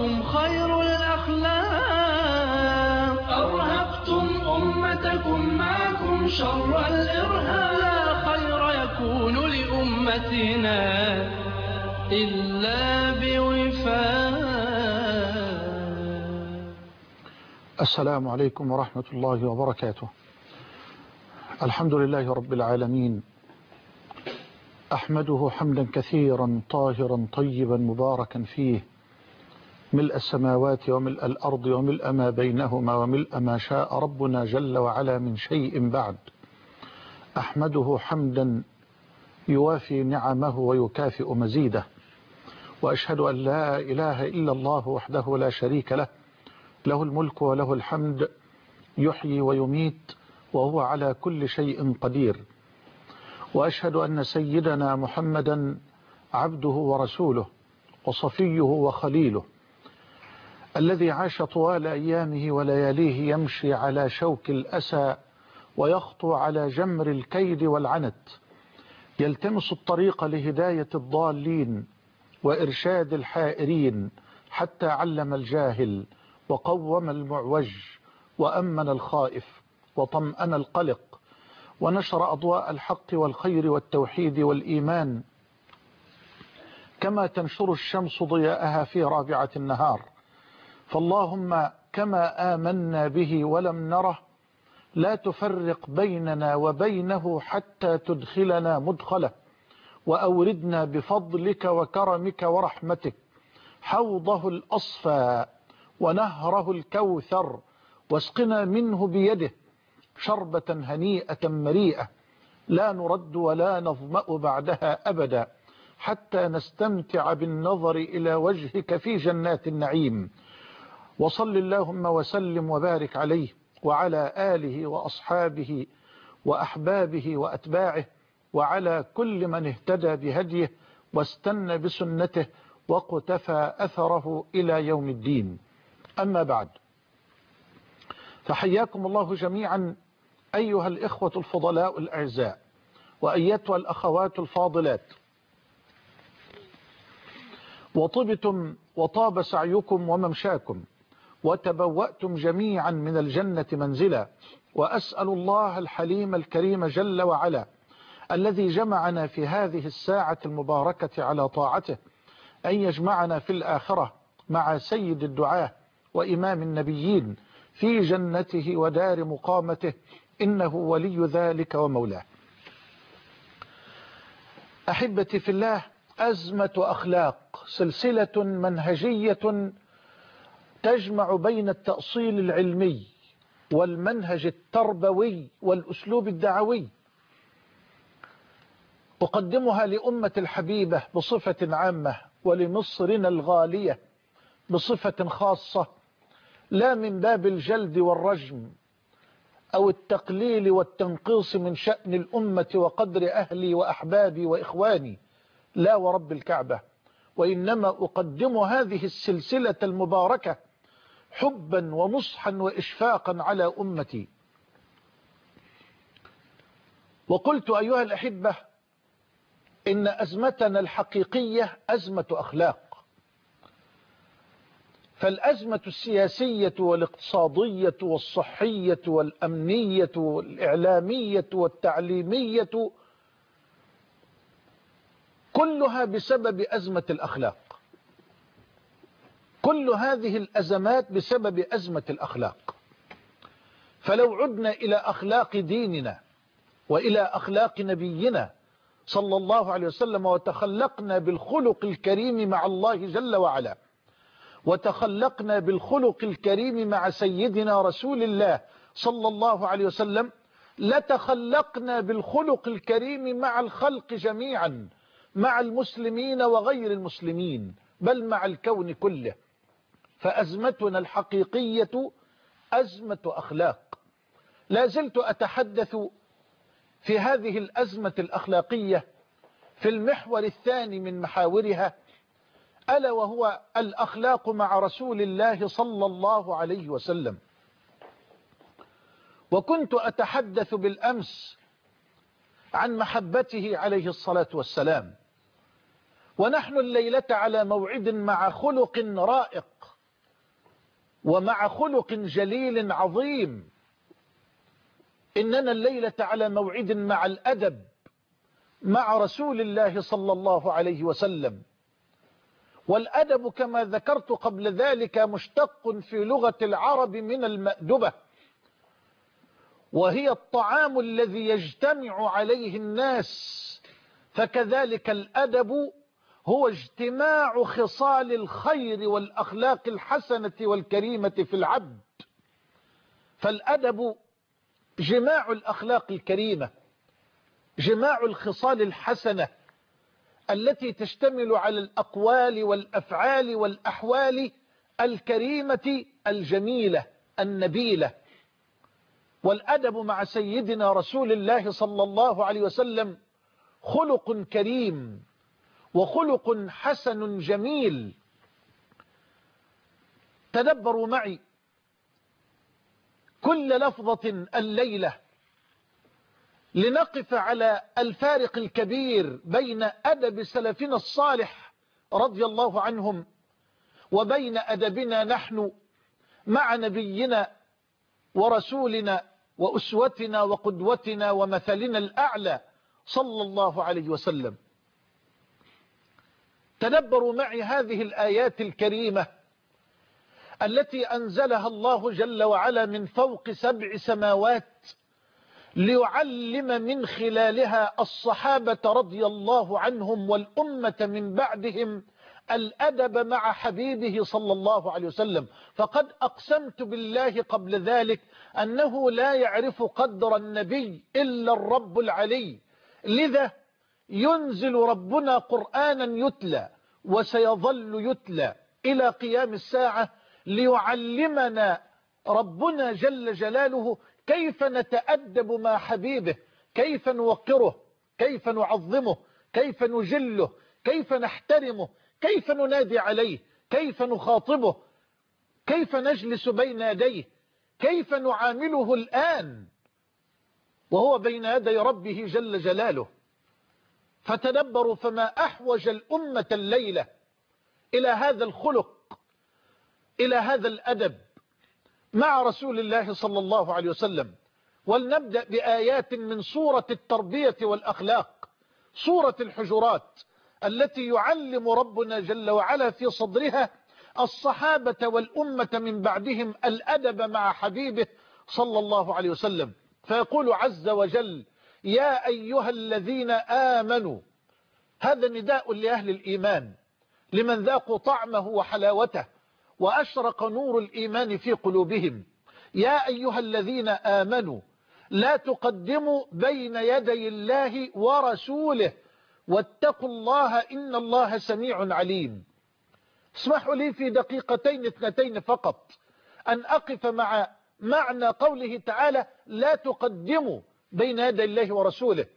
أخلاقكم خير الأخلاق. أرهبتم أمتكم معكم شر الإرهاب. لا خير يكون لأمتنا إلا بوفاق. السلام عليكم ورحمة الله وبركاته. الحمد لله رب العالمين، أحمده حمدا كثيرا طاهرا طيبا مباركا فيه، ملء السماوات وملء الأرض وملء ما بينهما وملء ما شاء ربنا جل وعلا من شيء بعد. أحمده حمدا يوافي نعمه ويكافئ مزيده، وأشهد أن لا إله إلا الله وحده لا شريك له، له الملك وله الحمد، يحيي ويميت وهو على كل شيء قدير. وأشهد أن سيدنا محمدا عبده ورسوله وصفيه وخليله، الذي عاش طوال أيامه ولياليه يمشي على شوك الأسى ويخطو على جمر الكيد والعنت، يلتمس الطريق لهداية الضالين وإرشاد الحائرين، حتى علم الجاهل وقوم المعوج وأمن الخائف وطمأن القلق، ونشر أضواء الحق والخير والتوحيد والإيمان كما تنشر الشمس ضياءها في رابعة النهار. فاللهم كما آمنا به ولم نره لا تفرق بيننا وبينه حتى تدخلنا مدخله، وأوردنا بفضلك وكرمك ورحمتك حوضه الأصفى ونهره الكوثر، واسقنا منه بيده شربة هنيئة مريئة لا نرد ولا نظمأ بعدها أبدا، حتى نستمتع بالنظر إلى وجهك في جنات النعيم. وصل اللهم وسلم وبارك عليه وعلى آله وأصحابه وأحبابه وأتباعه، وعلى كل من اهتدى بهديه واستنى بسنته وقتفى أثره إلى يوم الدين. أما بعد، فحياكم الله جميعا أيها الإخوة الفضلاء الأعزاء، وأيتها الأخوات الفاضلات، وطبتم وطاب سعيكم وممشاكم، وتبوأتم جميعا من الجنة منزلا. وأسأل الله الحليم الكريم جل وعلا الذي جمعنا في هذه الساعة المباركة على طاعته أن يجمعنا في الآخرة مع سيد الدعاة وإمام النبيين في جنته ودار مقامته، إنه ولي ذلك ومولاه. أحبتي في الله، أزمة أخلاق، سلسلة منهجية تجمع بين التأصيل العلمي والمنهج التربوي والأسلوب الدعوي. أقدمها لأمة الحبيبة بصفة عامة، ولمصرنا الغالية بصفة خاصة، لا من باب الجلد والرجم أو التقليل والتنقيص من شأن الأمة وقدر أهلي وأحبابي وإخواني، لا ورب الكعبة، وإنما أقدم هذه السلسلة المباركة حبا ونصحا وإشفاقا على أمتي. وقلت أيها الأحبة إن أزمتنا الحقيقية أزمة أخلاق. فالأزمة السياسية والاقتصادية والصحية والأمنية والإعلامية والتعليمية كلها بسبب أزمة الأخلاق. كل هذه الأزمات بسبب أزمة الأخلاق. فلو عدنا إلى أخلاق ديننا وإلى أخلاق نبينا صلى الله عليه وسلم، وتخلقنا بالخلق الكريم مع الله جل وعلا، وتخلقنا بالخلق الكريم مع سيدنا رسول الله صلى الله عليه وسلم، لتخلقنا بالخلق الكريم مع الخلق جميعا، مع المسلمين وغير المسلمين، بل مع الكون كله. فأزمتنا الحقيقية أزمة أخلاق. لا زلت أتحدث في هذه الأزمة الأخلاقية في المحور الثاني من محاورها، ألا وهو الأخلاق مع رسول الله صلى الله عليه وسلم. وكنت أتحدث بالأمس عن محبته عليه الصلاة والسلام، ونحن الليلة على موعد مع خلق رائق ومع خلق جليل عظيم. إننا الليلة على موعد مع الأدب مع رسول الله صلى الله عليه وسلم. والأدب كما ذكرت قبل ذلك مشتق في لغة العرب من المأدبة، وهي الطعام الذي يجتمع عليه الناس. فكذلك الأدب هو اجتماع خصال الخير والأخلاق الحسنة والكريمة في العبد. فالأدب جماع الأخلاق الكريمة، جماع الخصال الحسنة التي تشتمل على الأقوال والأفعال والأحوال الكريمة الجميلة النبيلة. والأدب مع سيدنا رسول الله صلى الله عليه وسلم خلق كريم وخلق حسن جميل. تدبروا معي كل لفظة الليلة لنقف على الفارق الكبير بين أدب سلفنا الصالح رضي الله عنهم وبين أدبنا نحن مع نبينا ورسولنا وأسوتنا وقدوتنا ومثلنا الأعلى صلى الله عليه وسلم. تدبروا معي هذه الآيات الكريمة التي أنزلها الله جل وعلا من فوق 7 سماوات ليعلم من خلالها الصحابة رضي الله عنهم والأمة من بعدهم الأدب مع حبيبه صلى الله عليه وسلم. فقد أقسمت بالله قبل ذلك أنه لا يعرف قدر النبي إلا الرب العلي، لذا ينزل ربنا قرآنا يتلى وسيظل يتلى إلى قيام الساعة ليعلمنا ربنا جل جلاله كيف نتأدب مع حبيبه، كيف نوقره، كيف نعظمه، كيف نجله، كيف نحترمه، كيف ننادي عليه، كيف نخاطبه، كيف نجلس بين يديه، كيف نعامله الآن وهو بين يدي ربه جل جلاله. فتدبروا فما أحوج الأمة الليلة إلى هذا الخلق، إلى هذا الأدب مع رسول الله صلى الله عليه وسلم. ولنبدأ بآيات من سورة التربية والأخلاق، سورة الحجرات، التي يعلم ربنا جل وعلا في صدرها الصحابة والأمة من بعدهم الأدب مع حبيبه صلى الله عليه وسلم. فيقول عز وجل: يا أيها الذين آمنوا. هذا نداء لأهل الإيمان، لمن ذاقوا طعمه وحلاوته وأشرق نور الإيمان في قلوبهم. يا أيها الذين آمنوا لا تقدموا بين يدي الله ورسوله واتقوا الله إن الله سميع عليم. اسمحوا لي في دقيقتين 2 فقط أن أقف مع معنى قوله تعالى: لا تقدموا بين يدي الله ورسوله،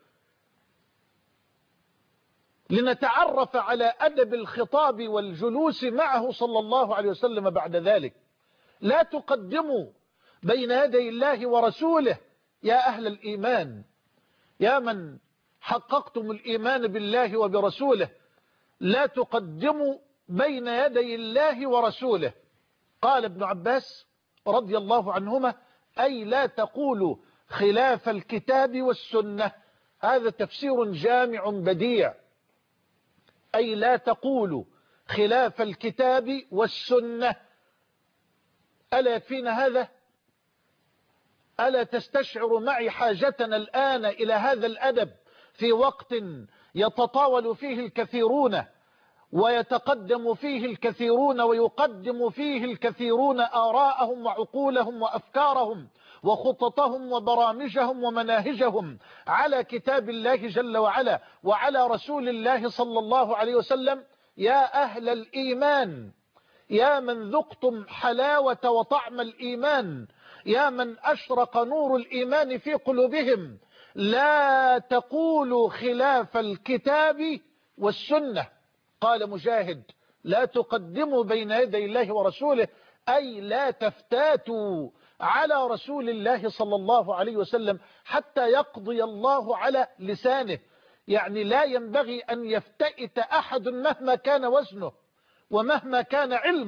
لنتعرف على أدب الخطاب والجلوس معه صلى الله عليه وسلم بعد ذلك. لا تقدموا بين يدي الله ورسوله يا أهل الإيمان، يا من حققتم الإيمان بالله وبرسوله، لا تقدموا بين يدي الله ورسوله. قال ابن عباس رضي الله عنهما: أي لا تقولوا خلاف الكتاب والسنة. هذا تفسير جامع بديع، أي لا تقولوا خلاف الكتاب والسنة. ألا يكفينا هذا؟ ألا تستشعر معي حاجتنا الآن إلى هذا الأدب في وقت يتطاول فيه الكثيرون ويتقدم فيه الكثيرون ويقدم فيه الكثيرون آراءهم وعقولهم وأفكارهم وخططهم وبرامجهم ومناهجهم على كتاب الله جل وعلا وعلى رسول الله صلى الله عليه وسلم؟ يا أهل الإيمان، يا من ذقتم حلاوة وطعم الإيمان، يا من أشرق نور الإيمان في قلوبهم، لا تقولوا خلاف الكتاب والسنة. قال مجاهد: لا تقدموا بين يدي الله ورسوله، أي لا تفتاتوا على رسول الله صلى الله عليه وسلم حتى يقضي الله على لسانه. يعني لا ينبغي أن يفتئت أحد مهما كان وزنه ومهما كان علمه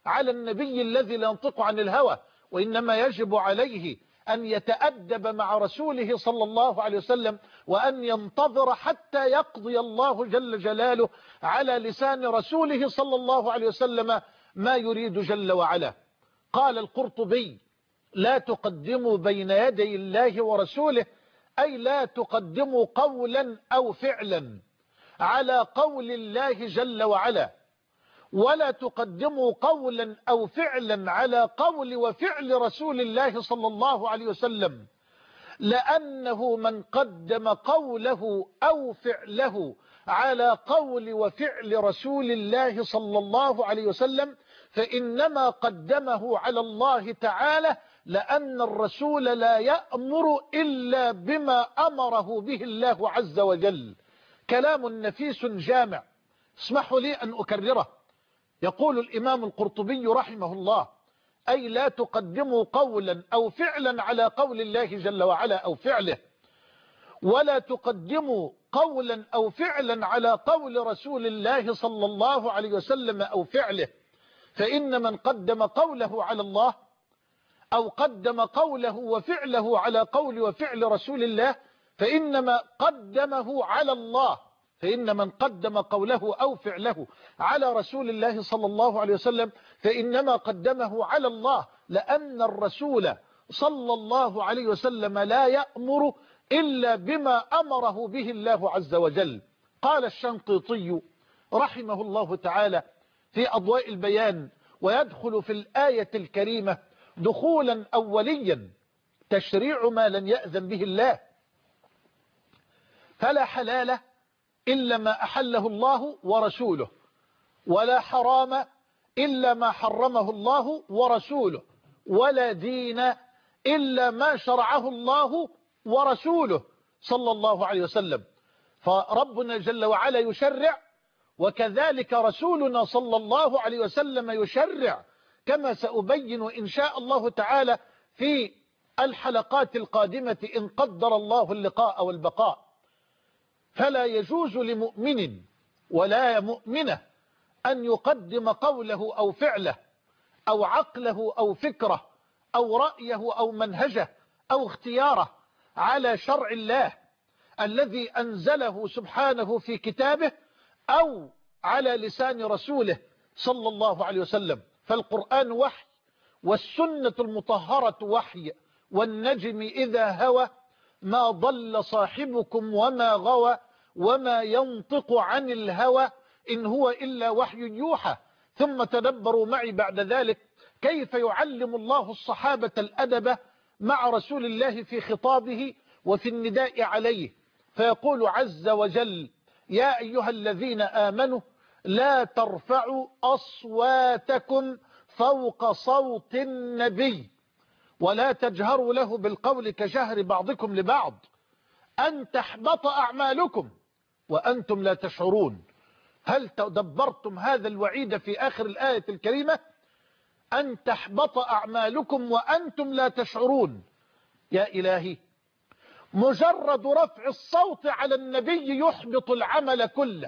على النبي الذي لا ينطق عن الهوى، وإنما يجب عليه أن يتأدب مع رسوله صلى الله عليه وسلم، وأن ينتظر حتى يقضي الله جل جلاله على لسان رسوله صلى الله عليه وسلم ما يريد جل وعلا. قال القرطبي: لا تقدموا بين يدي الله ورسوله، أي لا تقدموا قولا أو فعلا على قول الله جل وعلا، ولا تقدموا قولا أو فعلا على قول وفعل رسول الله صلى الله عليه وسلم، لأنه من قدم قوله أو فعله على قول وفعل رسول الله صلى الله عليه وسلم فإنما قدمه على الله تعالى، لأن الرسول لا يأمر إلا بما أمره به الله عز وجل. كلام نفيس جامع، اسمحوا لي أن أكرره. يقول الإمام القرطبي رحمه الله: أي لا تقدموا قولا أو فعلا على قول الله جل وعلا أو فعله، ولا تقدموا قولا أو فعلا على قول رسول الله صلى الله عليه وسلم أو فعله، فإن من قدم قوله على الله أو قدم قوله وفعله على قول وفعل رسول الله فإنما قدمه على الله، فإن من قدم قوله أو فعله على رسول الله صلى الله عليه وسلم فإنما قدمه على الله، لأن الرسول صلى الله عليه وسلم لا يأمر إلا بما أمره به الله عز وجل. قال الشنقيطي رحمه الله تعالى في أضواء البيان: ويدخل في الآية الكريمة دخولا أوليا تشريع ما لم يأذن به الله، فلا حلال إلا ما أحله الله ورسوله، ولا حرام إلا ما حرمه الله ورسوله، ولا دين إلا ما شرعه الله ورسوله صلى الله عليه وسلم. فربنا جل وعلا يشرع، وكذلك رسولنا صلى الله عليه وسلم يشرع، كما سأبين إن شاء الله تعالى في الحلقات القادمة إن قدر الله اللقاء والبقاء. فلا يجوز لمؤمن ولا مؤمنة أن يقدم قوله أو فعله أو عقله أو فكره أو رأيه أو منهجه أو اختياره على شرع الله الذي أنزله سبحانه في كتابه أو على لسان رسوله صلى الله عليه وسلم. فالقرآن وحي، والسنة المطهرة وحي، والنجم إذا هوى ما ضل صاحبكم وما غوى وما ينطق عن الهوى إن هو إلا وحي يوحى. ثم تدبروا معي بعد ذلك كيف يعلم الله الصحابة الأدب مع رسول الله في خطابه وفي النداء عليه، فيقول عز وجل: يا أيها الذين آمنوا لا ترفعوا أصواتكم فوق صوت النبي ولا تجهروا له بالقول كجهر بعضكم لبعض أن تحبط أعمالكم وأنتم لا تشعرون. هل تدبرتم هذا الوعيد في آخر الآية الكريمة؟ أن تحبط أعمالكم وأنتم لا تشعرون. يا إلهي، مجرد رفع الصوت على النبي يحبط العمل كله.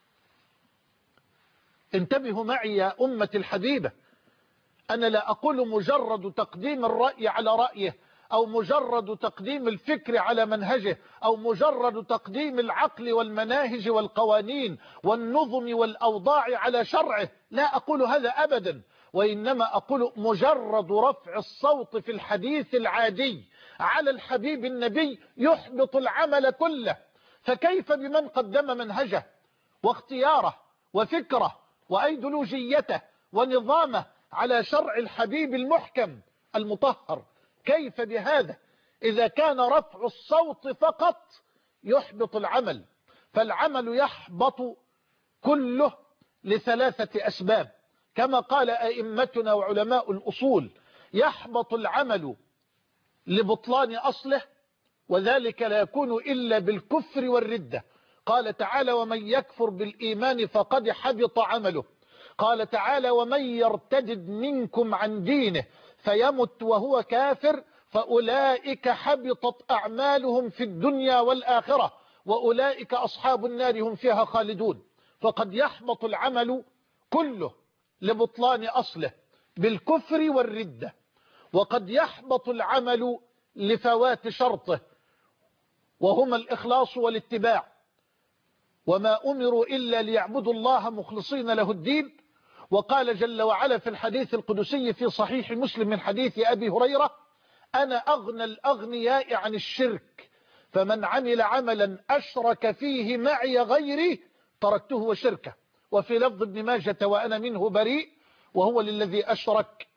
انتبهوا معي يا أمة الحبيبة، أنا لا أقول مجرد تقديم الرأي على رأيه، أو مجرد تقديم الفكر على منهجه، أو مجرد تقديم العقل والمناهج والقوانين والنظم والأوضاع على شرعه، لا أقول هذا أبدا، وإنما أقول مجرد رفع الصوت في الحديث العادي على الحبيب النبي يحبط العمل كله. فكيف بمن قدم منهجه واختياره وفكره وأيديولوجيته ونظامه على شرع الحبيب المحكم المطهر؟ كيف بهذا إذا كان رفع الصوت فقط يحبط العمل؟ فالعمل يحبط كله لثلاثة أسباب، كما قال أئمتنا وعلماء الأصول: يحبط العمل لبطلان أصله، وذلك لا يكون إلا بالكفر والردة. قال تعالى: ومن يكفر بالإيمان فقد حبط عمله. قال تعالى: ومن يرتد منكم عن دينه فيمت وهو كافر فأولئك حبطت أعمالهم في الدنيا والآخرة وأولئك أصحاب النار هم فيها خالدون. فقد يحبط العمل كله لبطلان أصله، بالكفر والردة، وقد يحبط العمل لفوات شرطه، وهما الإخلاص والاتباع. وما أمروا إلا ليعبدوا الله مخلصين له الدين. وقال جل وعلا في الحديث القدسي في صحيح مسلم من حديث أبي هريرة: أنا أغنى الأغنياء عن الشرك، فمن عمل عملا أشرك فيه معي غيري تركته وشركه. وفي لفظ ابن ماجة: وأنا منه بريء، وهو للذي أشرك.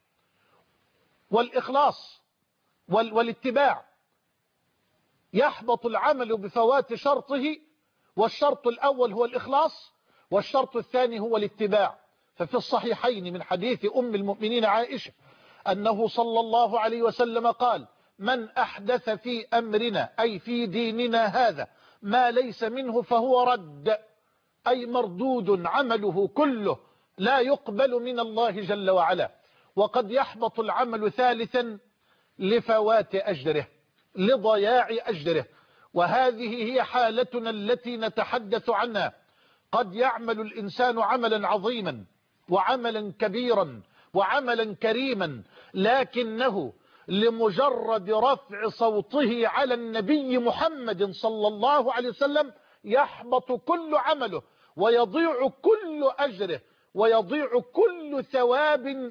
والإخلاص والاتباع يحبط العمل بفوات شرطه، والشرط الأول هو الإخلاص، والشرط الثاني هو الاتباع. ففي الصحيحين من حديث أم المؤمنين عائشة أنه صلى الله عليه وسلم قال: من أحدث في أمرنا أي في ديننا هذا ما ليس منه فهو رد، أي مردود عمله كله، لا يقبل من الله جل وعلا. وقد يحبط العمل ثالثا لفوات أجره، لضياع أجره، وهذه هي حالتنا التي نتحدث عنها. قد يعمل الإنسان عملا عظيما وعملا كبيرا وعملا كريما، لكنه لمجرد رفع صوته على النبي محمد صلى الله عليه وسلم يحبط كل عمله، ويضيع كل أجره، ويضيع كل ثواب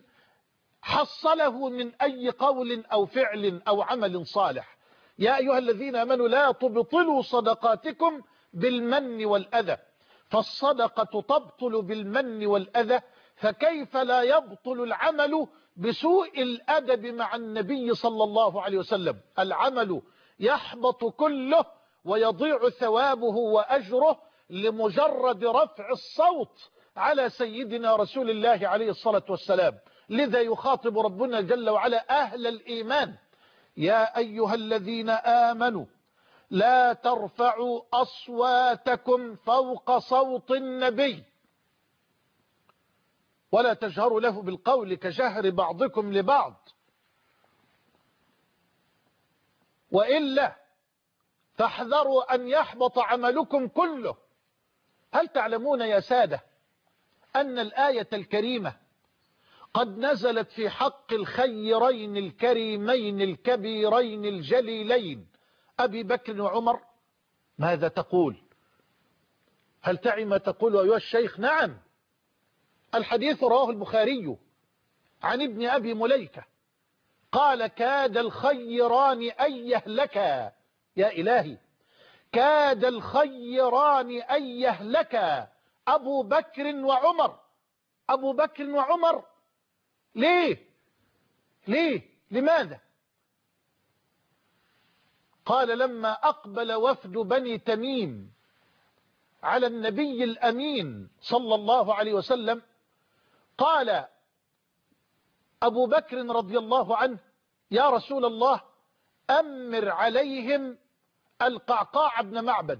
حصله من أي قول أو فعل أو عمل صالح. يا أيها الذين آمنوا لا تبطلوا صدقاتكم بالمن والأذى، فالصدقة تبطل بالمن والأذى، فكيف لا يبطل العمل بسوء الأدب مع النبي صلى الله عليه وسلم؟ العمل يحبط كله ويضيع ثوابه وأجره لمجرد رفع الصوت على سيدنا رسول الله عليه الصلاة والسلام. لذا يخاطب ربنا جل وعلا أهل الإيمان: يا أيها الذين آمنوا لا ترفعوا أصواتكم فوق صوت النبي ولا تجهروا له بالقول كجهر بعضكم لبعض، وإلا فاحذروا أن يحبط عملكم كله. هل تعلمون يا سادة أن الآية الكريمة قد نزلت في حق الخيرين الكريمين الكبيرين الجليلين أبي بكر وعمر؟ ماذا تقول؟ هل تعي ما تقول أيها الشيخ؟ نعم. الحديث رواه البخاري عن ابن أبي مليكة قال: كاد الخيران أن يهلكا. يا إلهي، كاد الخيران أن يهلكا أبو بكر وعمر. أبو بكر وعمر ليه؟ لماذا؟ قال: لما أقبل وفد بني تميم على النبي الأمين صلى الله عليه وسلم، قال أبو بكر رضي الله عنه: يا رسول الله، أمر عليهم القعقاع بن معبد.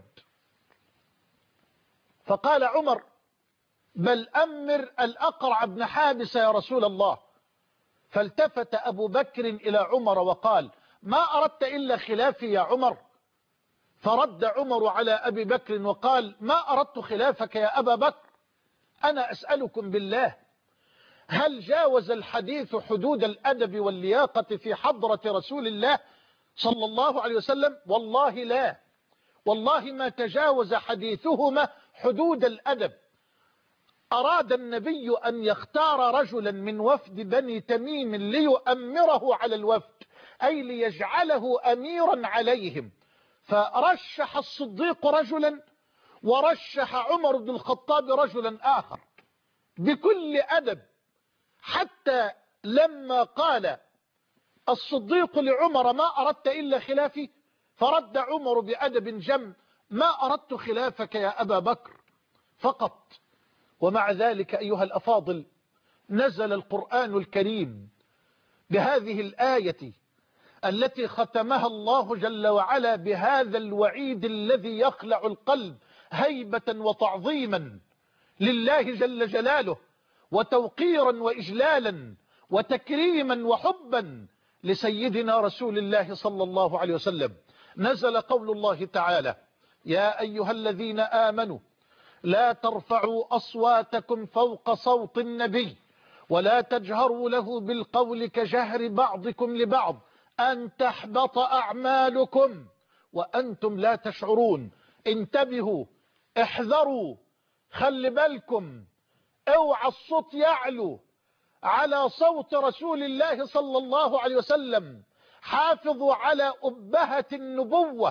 فقال عمر: بل أمر الأقرع بن حابس يا رسول الله. فالتفت أبو بكر إلى عمر وقال: ما أردت إلا خلافي يا عمر؟ فرد عمر على أبي بكر وقال: ما أردت خلافك يا أبا بكر، أنا أسألكم بالله، هل جاوز الحديث حدود الأدب واللياقة في حضرة رسول الله صلى الله عليه وسلم؟ والله لا، والله ما تجاوز حديثهما حدود الأدب. أراد النبي أن يختار رجلا من وفد بني تميم ليؤمره على الوفد، أي ليجعله أميرا عليهم، فرشح الصديق رجلا ورشح عمر بن الخطاب رجلا آخر بكل أدب، حتى لما قال الصديق لعمر: ما أردت إلا خلافي، فرد عمر بأدب جم: ما أردت خلافك يا أبا بكر فقط. ومع ذلك أيها الأفاضل، نزل القرآن الكريم بهذه الآية التي ختمها الله جل وعلا بهذا الوعيد الذي يخلع القلب هيبة وتعظيما لله جل جلاله، وتوقيرا وإجلالا وتكريما وحبا لسيدنا رسول الله صلى الله عليه وسلم. نزل قول الله تعالى: يا أيها الذين آمنوا لا ترفعوا أصواتكم فوق صوت النبي ولا تجهروا له بالقول كجهر بعضكم لبعض أن تحبط أعمالكم وأنتم لا تشعرون. انتبهوا، احذروا، خلي بالكم، اوعى الصوت يعلو على صوت رسول الله صلى الله عليه وسلم. حافظوا على أبهة النبوة،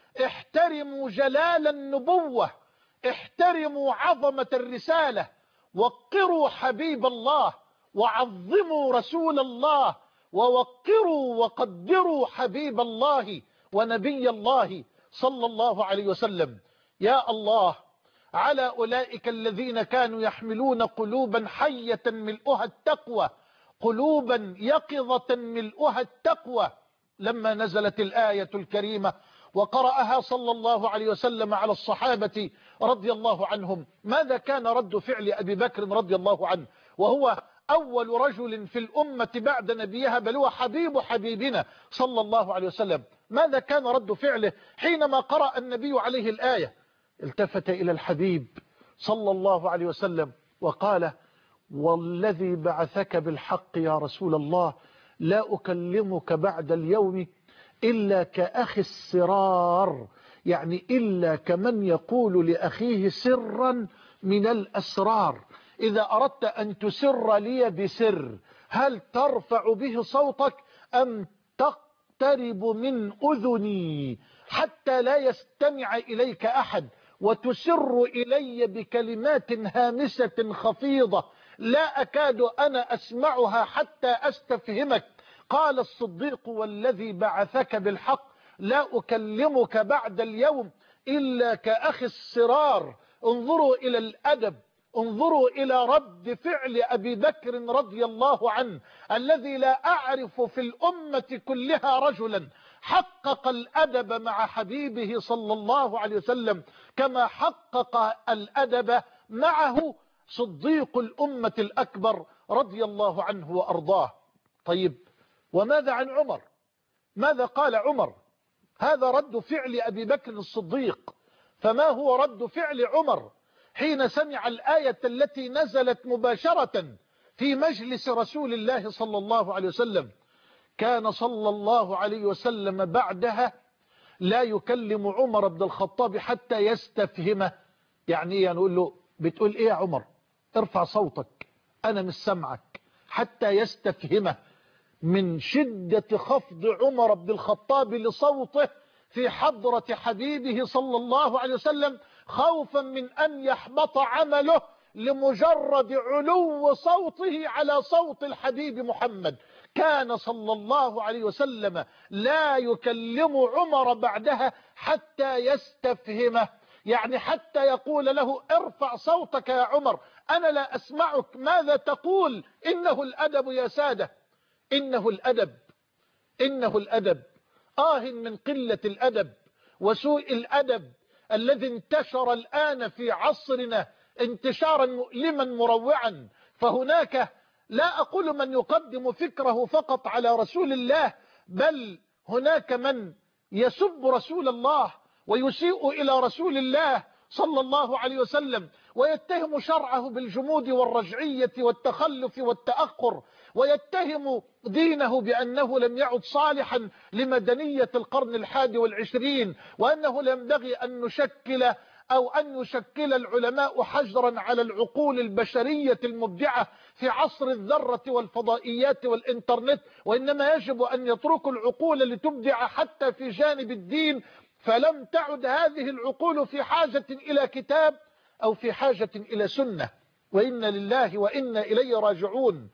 احترموا جلال النبوة، احترموا عظمة الرسالة، وقروا حبيب الله، وعظموا رسول الله، ووقروا وقدروا حبيب الله ونبي الله صلى الله عليه وسلم. يا الله على أولئك الذين كانوا يحملون قلوبا حية ملؤها التقوى، قلوبا يقظة ملؤها التقوى. لما نزلت الآية الكريمة وقرأها صلى الله عليه وسلم على الصحابة رضي الله عنهم، ماذا كان رد فعل أبي بكر رضي الله عنه، وهو أول رجل في الأمة بعد نبيها، بل هو حبيب حبيبنا صلى الله عليه وسلم؟ ماذا كان رد فعله حينما قرأ النبي عليه الآية؟ التفت إلى الحبيب صلى الله عليه وسلم وقال: والذي بعثك بالحق يا رسول الله لا أكلمك بعد اليوم إلا كأخي السرار، يعني إلا كمن يقول لأخيه سرا من الأسرار. إذا أردت أن تسر لي بسر، هل ترفع به صوتك أم تقترب من أذني حتى لا يستمع إليك أحد، وتسر إلي بكلمات هامسة خفيضة لا أكاد أنا أسمعها حتى أستفهمك؟ قال الصديق: والذي بعثك بالحق لا أكلمك بعد اليوم إلا كأخي السرار. انظروا إلى الأدب، انظروا إلى رد فعل أبي بكر رضي الله عنه، الذي لا أعرف في الأمة كلها رجلا حقق الأدب مع حبيبه صلى الله عليه وسلم كما حقق الأدب معه صديق الأمة الأكبر رضي الله عنه وأرضاه. طيب، وماذا عن عمر؟ ماذا قال عمر؟ هذا رد فعل أبي بكر الصديق، فما هو رد فعل عمر حين سمع الآية التي نزلت مباشرة في مجلس رسول الله صلى الله عليه وسلم؟ كان صلى الله عليه وسلم بعدها لا يكلم عمر بن الخطاب حتى يستفهمه. يعني ايه؟ نقول له: بتقول ايه يا عمر؟ ارفع صوتك، انا مش سمعك. حتى يستفهمه. من شدة خفض عمر بن الخطاب لصوته في حضرة حبيبه صلى الله عليه وسلم، خوفا من أن يحبط عمله لمجرد علو صوته على صوت الحبيب محمد، كان صلى الله عليه وسلم لا يكلم عمر بعدها حتى يستفهمه، يعني حتى يقول له: ارفع صوتك يا عمر، أنا لا أسمعك، ماذا تقول؟ إنه الأدب يا سادة، إنه الأدب، إنه الأدب. من قلة الأدب وسوء الأدب الذي انتشر الآن في عصرنا انتشارا مؤلما مروعا. فهناك، لا أقول من يقدم فكره فقط على رسول الله، بل هناك من يسب رسول الله ويسيء إلى رسول الله صلى الله عليه وسلم، ويتهم شرعه بالجمود والرجعية والتخلف والتأخر، ويتهم دينه بأنه لم يعد صالحا لمدنية القرن 21، وأنه لا ينبغي أن نشكل أو أن يشكل العلماء حجرا على العقول البشرية المبدعة في عصر الذرة والفضائيات والإنترنت، وإنما يجب أن يتركوا العقول لتبدع حتى في جانب الدين. فلم تعد هذه العقول في حاجة إلى كتاب أو في حاجة إلى سنة، وإنا لله وإنا إليه راجعون.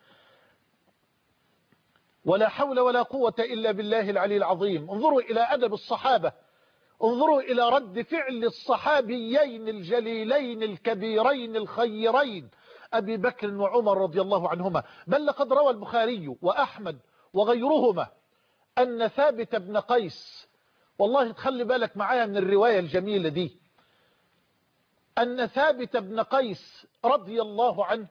ولا حول ولا قوة إلا بالله العلي العظيم. انظروا إلى أدب الصحابة، انظروا إلى رد فعل الصحابيين الجليلين الكبيرين الخيرين أبي بكر وعمر رضي الله عنهما. بل لقد روى البخاري وأحمد وغيرهما أن ثابت بن قيس، والله تخلي بالك معايا من الرواية الجميلة دي، أن ثابت بن قيس رضي الله عنه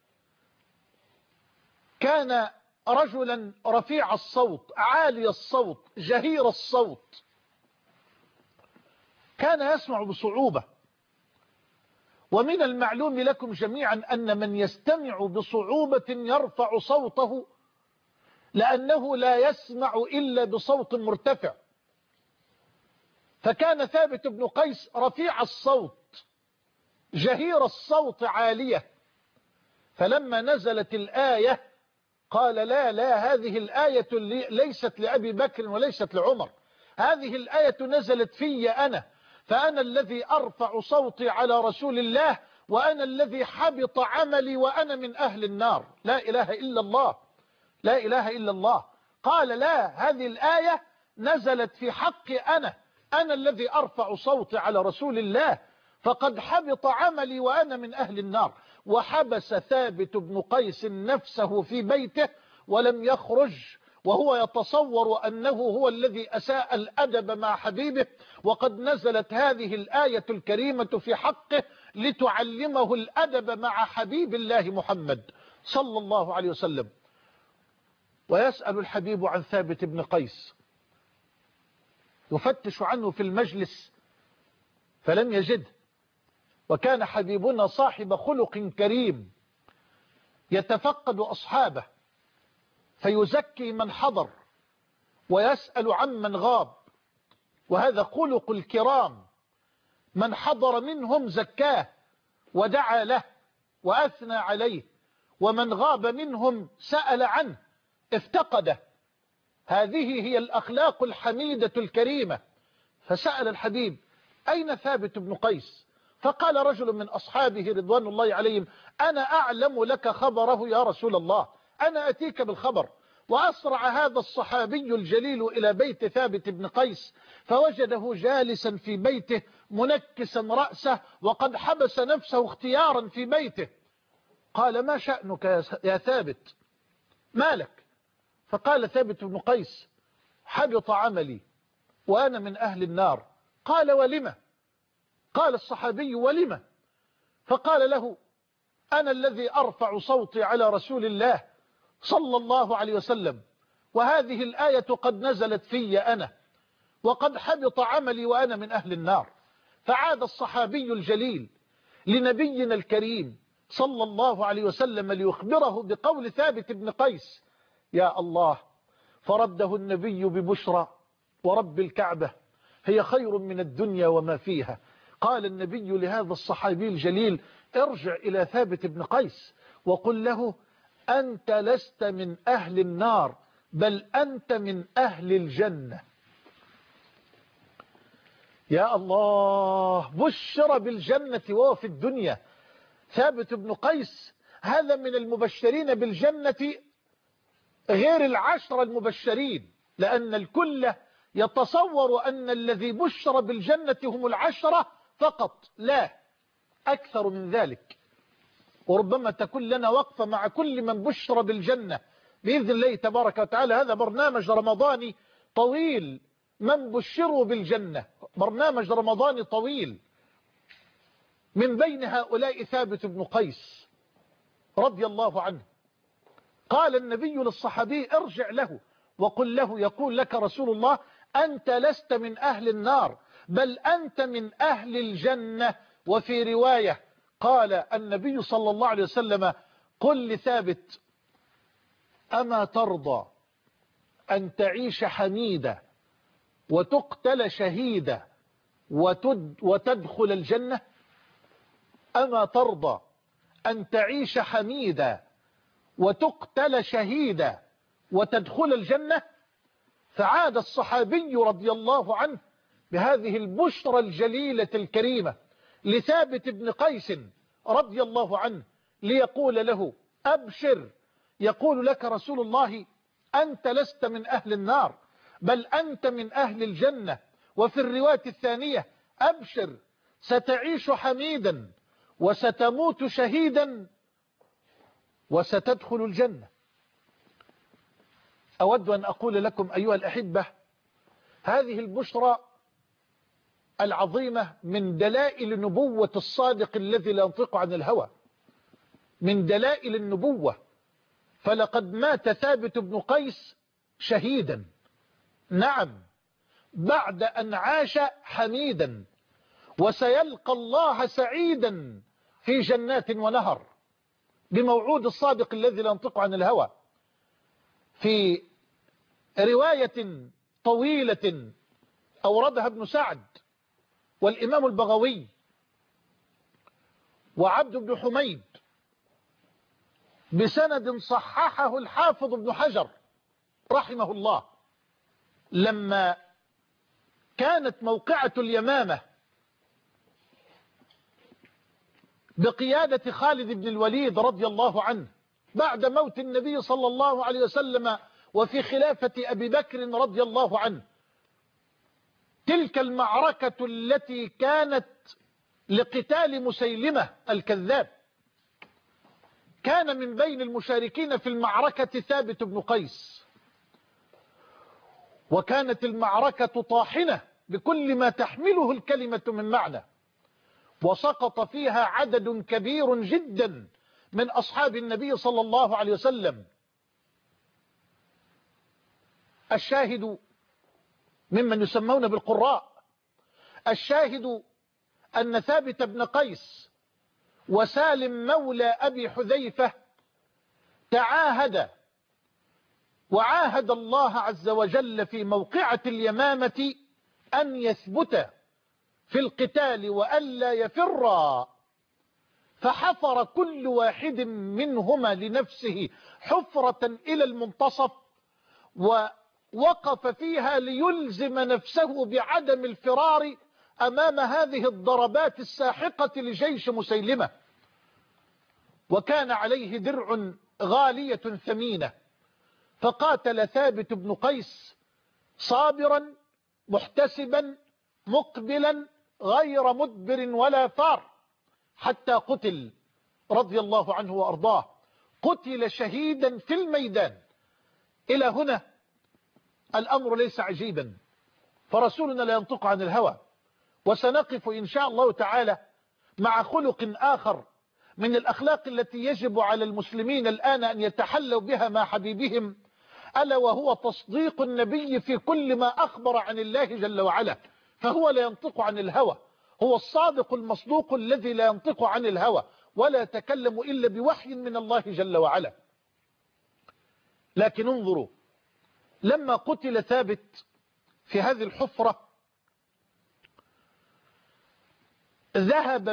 كان رجلا رفيع الصوت عالي الصوت جهير الصوت، كان يسمع بصعوبة، ومن المعلوم لكم جميعا أن من يستمع بصعوبة يرفع صوته لأنه لا يسمع إلا بصوت مرتفع. فكان ثابت بن قيس رفيع الصوت جهير الصوت عالية، فلما نزلت الآية قال لا هذه الآية ليست لأبي بكر وليست لعمر، هذه الآية نزلت في أنا، فأنا الذي أرفع صوتي على رسول الله، وأنا الذي حبط عملي وأنا من أهل النار. لا إله إلا الله، لا إله إلا الله. قال لا، هذه الآية نزلت في حق أنا الذي أرفع صوتي على رسول الله، فقد حبط عملي وأنا من أهل النار. وحبس ثابت بن قيس نفسه في بيته ولم يخرج، وهو يتصور أنه هو الذي أساء الأدب مع حبيبه، وقد نزلت هذه الآية الكريمة في حقه لتعلمه الأدب مع حبيب الله محمد صلى الله عليه وسلم. ويسأل الحبيب عن ثابت بن قيس، يفتش عنه في المجلس فلم يجده، وكان حبيبنا صاحب خلق كريم يتفقد أصحابه فيزكي من حضر ويسأل عمن غاب، وهذا خلق الكرام. من حضر منهم زكاه ودعا له وأثنى عليه، ومن غاب منهم سأل عنه افتقده. هذه هي الأخلاق الحميدة الكريمة. فسأل الحبيب أين ثابت بن قيس؟ فقال رجل من أصحابه رضوان الله عليهم أنا أعلم لك خبره يا رسول الله، أنا أتيك بالخبر. وأسرع هذا الصحابي الجليل إلى بيت ثابت بن قيس فوجده جالسا في بيته منكسا رأسه وقد حبس نفسه اختيارا في بيته. قال ما شأنك يا ثابت، مالك؟ فقال ثابت بن قيس حبط عملي وأنا من أهل النار. قال ولم؟ قال الصحابي ولم؟ فقال له أنا الذي أرفع صوتي على رسول الله صلى الله عليه وسلم، وهذه الآية قد نزلت في أنا، وقد حبط عملي وأنا من أهل النار. فعاد الصحابي الجليل لنبينا الكريم صلى الله عليه وسلم ليخبره بقول ثابت بن قيس. يا الله، فرده النبي ببشرى ورب الكعبة هي خير من الدنيا وما فيها. قال النبي لهذا الصحابي الجليل ارجع إلى ثابت بن قيس وقل له أنت لست من أهل النار بل أنت من أهل الجنة. يا الله، بشر بالجنة وهو في الدنيا. ثابت بن قيس هذا من المبشرين بالجنة غير العشرة المبشرين، لأن الكل يتصور أن الذي بشر بالجنة هم العشرة فقط، لا، أكثر من ذلك. وربما تكون لنا وقفة مع كل من بشر بالجنة بإذن الله تبارك وتعالى. هذا برنامج رمضاني طويل، من بشروا بالجنة، برنامج رمضاني طويل. من بين هؤلاء ثابت بن قيس رضي الله عنه. قال النبي للصحابي ارجع له وقل له يقول لك رسول الله أنت لست من أهل النار بل أنت من أهل الجنة. وفي رواية قال النبي صلى الله عليه وسلم قل لثابت أما ترضى أن تعيش حميدا وتقتل شهيدا وتدخل الجنة؟ أما ترضى أن تعيش حميدا وتقتل شهيدا وتدخل الجنة؟ فعاد الصحابي رضي الله عنه بهذه البشرى الجليلة الكريمة لثابت بن قيس رضي الله عنه ليقول له أبشر، يقول لك رسول الله أنت لست من أهل النار بل أنت من أهل الجنة. وفي الرواية الثانية أبشر ستعيش حميدا وستموت شهيدا وستدخل الجنة. أود أن أقول لكم أيها الأحبة هذه البشرى العظيمة من دلائل نبوة الصادق الذي لا ينطق عن الهوى، من دلائل النبوة. فلقد مات ثابت بن قيس شهيدا، نعم، بعد أن عاش حميدا، وسيلقى الله سعيدا في جنات ونهر بموعود الصادق الذي لا ينطق عن الهوى. في رواية طويلة أوردها ابن سعد والإمام البغوي وعبد بن حميد بسند صححه الحافظ ابن حجر رحمه الله، لما كانت موقعة اليمامة بقيادة خالد بن الوليد رضي الله عنه بعد موت النبي صلى الله عليه وسلم وفي خلافة أبي بكر رضي الله عنه، تلك المعركة التي كانت لقتال مسيلمة الكذاب، كان من بين المشاركين في المعركة ثابت بن قيس، وكانت المعركة طاحنة بكل ما تحمله الكلمة من معنى، وسقط فيها عدد كبير جدا من أصحاب النبي صلى الله عليه وسلم. الشاهد ممن يسمون بالقراء، الشاهد أن ثابت بن قيس وسالم مولى أبي حذيفة تعاهد وعاهد الله عز وجل في موقعة اليمامة أن يثبت في القتال وألا يفر، فحفر كل واحد منهما لنفسه حفرة إلى المنتصف ووقف فيها ليلزم نفسه بعدم الفرار أمام هذه الضربات الساحقة لجيش مسيلمة، وكان عليه درع غالية ثمينة، فقاتل ثابت بن قيس صابرا محتسبا مقبلا غير مدبر ولا فار حتى قتل رضي الله عنه وأرضاه، قتل شهيدا في الميدان. إلى هنا الأمر ليس عجيبا، فرسولنا لا ينطق عن الهوى، وسنقف إن شاء الله تعالى مع خلق آخر من الأخلاق التي يجب على المسلمين الآن أن يتحلوا بها مع حبيبهم، ألا وهو تصديق النبي في كل ما أخبر عن الله جل وعلا، فهو لا ينطق عن الهوى، هو الصادق المصدوق الذي لا ينطق عن الهوى ولا يتكلم إلا بوحي من الله جل وعلا. لكن انظروا، لما قتل ثابت في هذه الحفرة ذهب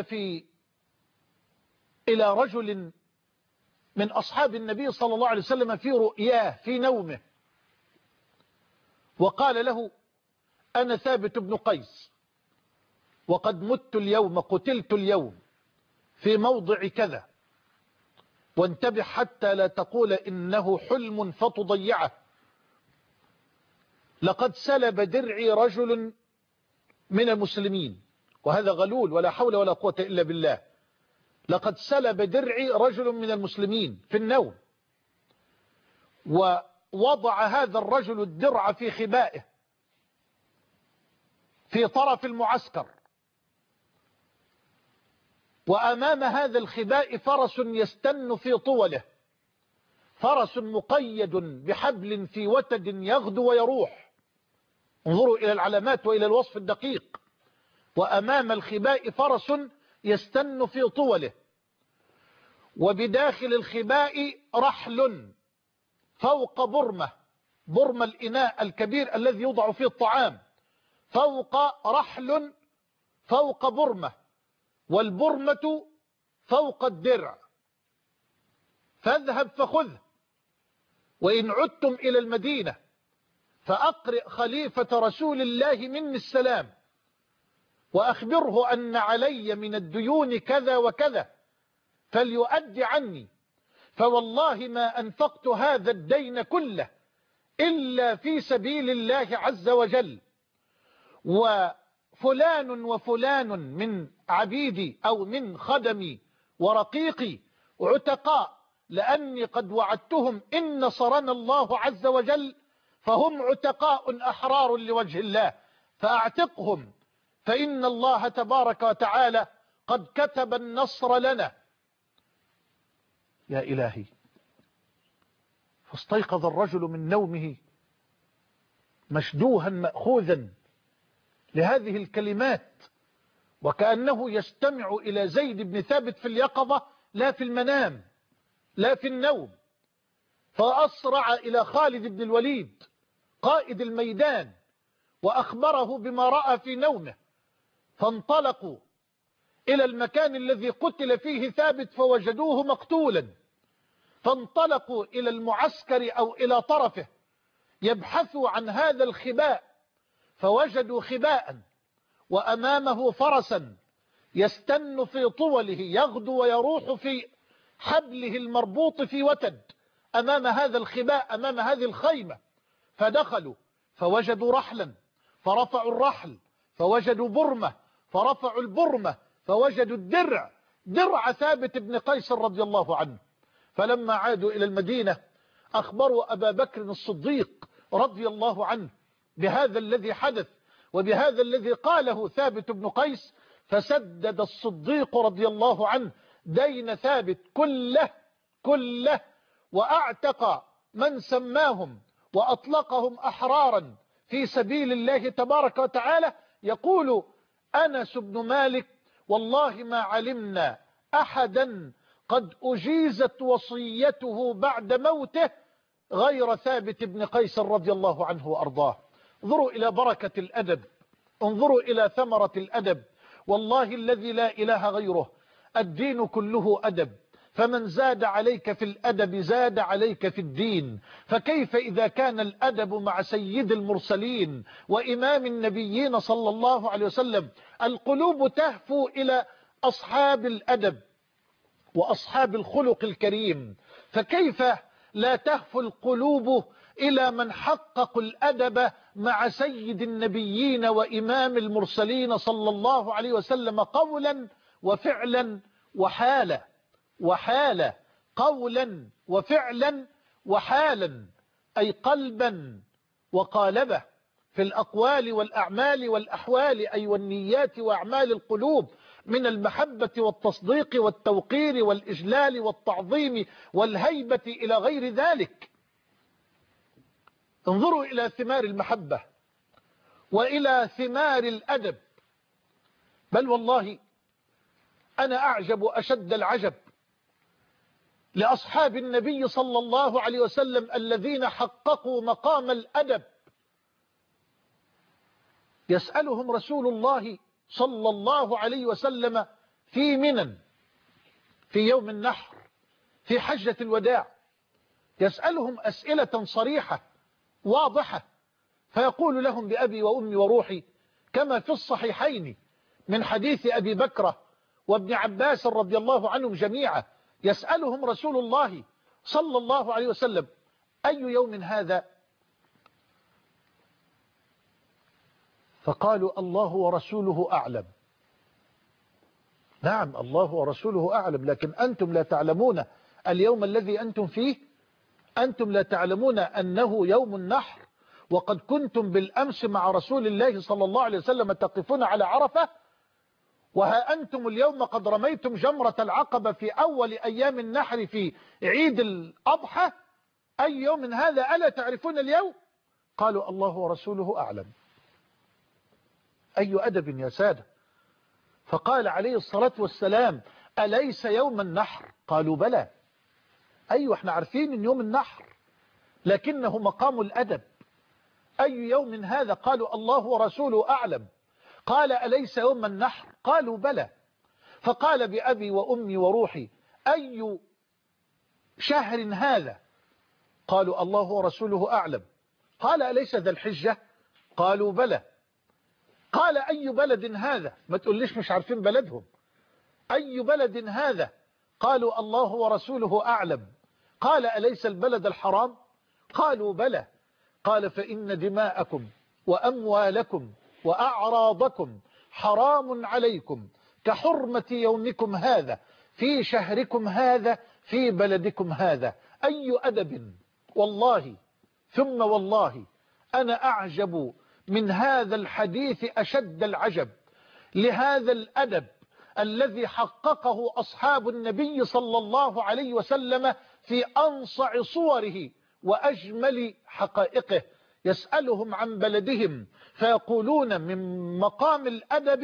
إلى رجل من أصحاب النبي صلى الله عليه وسلم في رؤياه في نومه، وقال له: أنا ثابت بن قيس، وقد مت اليوم، قتلت اليوم في موضع كذا، وانتبه حتى لا تقول إنه حلم فتضيعه، لقد سلب درعي رجل من المسلمين، وهذا غلول ولا حول ولا قوة إلا بالله، لقد سلب درعي رجل من المسلمين في النوم، ووضع هذا الرجل الدرع في خبائه في طرف المعسكر، وأمام هذا الخباء فرس يستن في طوله، فرس مقيد بحبل في وتد يغدو ويروح، انظروا إلى العلامات وإلى الوصف الدقيق، وأمام الخباء فرس يستن في طوله، وبداخل الخباء رحل فوق برمة الإناء الكبير الذي يوضع فيه الطعام، فوق رحل فوق برمة، والبرمة فوق الدرع، فاذهب فخذه، وإن عدتم إلى المدينة فأقرئ خليفة رسول الله مني السلام، وأخبره أن علي من الديون كذا وكذا، فليؤدي عني، فوالله ما أنفقت هذا الدين كله إلا في سبيل الله عز وجل، وفلان وفلان من عبيدي أو من خدمي ورقيقي عتقاء، لأني قد وعدتهم إن نصرنا الله عز وجل فهم عتقاء أحرار لوجه الله، فأعتقهم، فإن الله تبارك وتعالى قد كتب النصر لنا. يا إلهي، فاستيقظ الرجل من نومه مشدوها مأخوذا لهذه الكلمات، وكأنه يستمع إلى زيد بن ثابت في اليقظة لا في المنام لا في النوم، فأسرع إلى خالد بن الوليد قائد الميدان وأخبره بما رأى في نومه، فانطلقوا إلى المكان الذي قتل فيه ثابت فوجدوه مقتولا، فانطلقوا إلى المعسكر أو إلى طرفه يبحثوا عن هذا الخباء، فوجدوا خباء وأمامه فرسا يستن في طوله يغدو ويروح في حبله المربوط في وتد أمام هذا الخباء، أمام هذه الخيمة. فدخلوا فوجدوا رحلا فرفعوا الرحل، فوجدوا برمة فرفعوا البرمة، فوجدوا درع ثابت بن قيس رضي الله عنه. فلما عادوا إلى المدينة أخبروا أبا بكر الصديق رضي الله عنه بهذا الذي حدث وبهذا الذي قاله ثابت بن قيس، فسدد الصديق رضي الله عنه دين ثابت كله وأعتق من سماهم وأطلقهم أحرارا في سبيل الله تبارك وتعالى. يقول أنس بن مالك: والله ما علمنا أحدا قد أجيزت وصيته بعد موته غير ثابت بن قيس رضي الله عنه وأرضاه. انظروا إلى بركة الأدب، انظروا إلى ثمرة الأدب. والله الذي لا إله غيره الدين كله أدب، فمن زاد عليك في الأدب زاد عليك في الدين. فكيف إذا كان الأدب مع سيد المرسلين وإمام النبيين صلى الله عليه وسلم؟ القلوب تهفو إلى أصحاب الأدب وأصحاب الخلق الكريم، فكيف لا تهفو القلوب إلى من حققوا الأدب مع سيد النبيين وإمام المرسلين صلى الله عليه وسلم قولا وفعلا وحالا قولا وفعلا وحالا، أي قلبا وقالبه في الأقوال والأعمال والأحوال، أي والنيات وأعمال القلوب من المحبة والتصديق والتوقير والإجلال والتعظيم والهيبة إلى غير ذلك. انظروا إلى ثمار المحبة وإلى ثمار الأدب. بل والله أنا أعجب أشد العجب لأصحاب النبي صلى الله عليه وسلم الذين حققوا مقام الأدب. يسألهم رسول الله صلى الله عليه وسلم في منى في يوم النحر في حجة الوداع، يسألهم أسئلة صريحة واضحة، فيقول لهم بأبي وأمي وروحي كما في الصحيحين من حديث أبي بكر وابن عباس رضي الله عنهم جميعا. يسألهم رسول الله صلى الله عليه وسلم: أي يوم هذا؟ فقالوا: الله ورسوله أعلم. نعم، الله ورسوله أعلم، لكن أنتم لا تعلمون اليوم الذي أنتم فيه؟ أنتم لا تعلمون أنه يوم النحر، وقد كنتم بالأمس مع رسول الله صلى الله عليه وسلم تقفون على عرفة، وها أنتم اليوم قد رميتم جمرة العقبة في أول أيام النحر في عيد الأضحى. أي يوم هذا؟ ألا تعرفون اليوم؟ قالوا: الله ورسوله أعلم. أي أدب يا سادة! فقال عليه الصلاة والسلام: أليس يوم النحر؟ قالوا: بلى. أيوة، احنا عارفين ان يوم النحر، لكنه مقام الأدب. أي يوم هذا؟ قالوا: الله ورسوله أعلم. قال: أليس يوم النحر؟ قالوا: بلى. فقال: بأبي وأمي وروحي أي شهر هذا؟ قالوا: الله ورسوله أعلم. قال: أليس ذا الحجة؟ قالوا: بلى. قال: أي بلد هذا؟ ما تقوليش مش عارفين بلدهم. أي بلد هذا؟ قالوا: الله ورسوله أعلم. قال: أليس البلد الحرام؟ قالوا: بلى. قال: فإن دماءكم وأموالكم وأعراضكم حرام عليكم كحرمة يومكم هذا في شهركم هذا في بلدكم هذا. أي أدب! والله ثم والله أنا أعجب من هذا الحديث أشد العجب لهذا الأدب الذي حققه أصحاب النبي صلى الله عليه وسلم في أنصع صوره وأجمل حقائقه. يسألهم عن بلدهم فيقولون من مقام الأدب: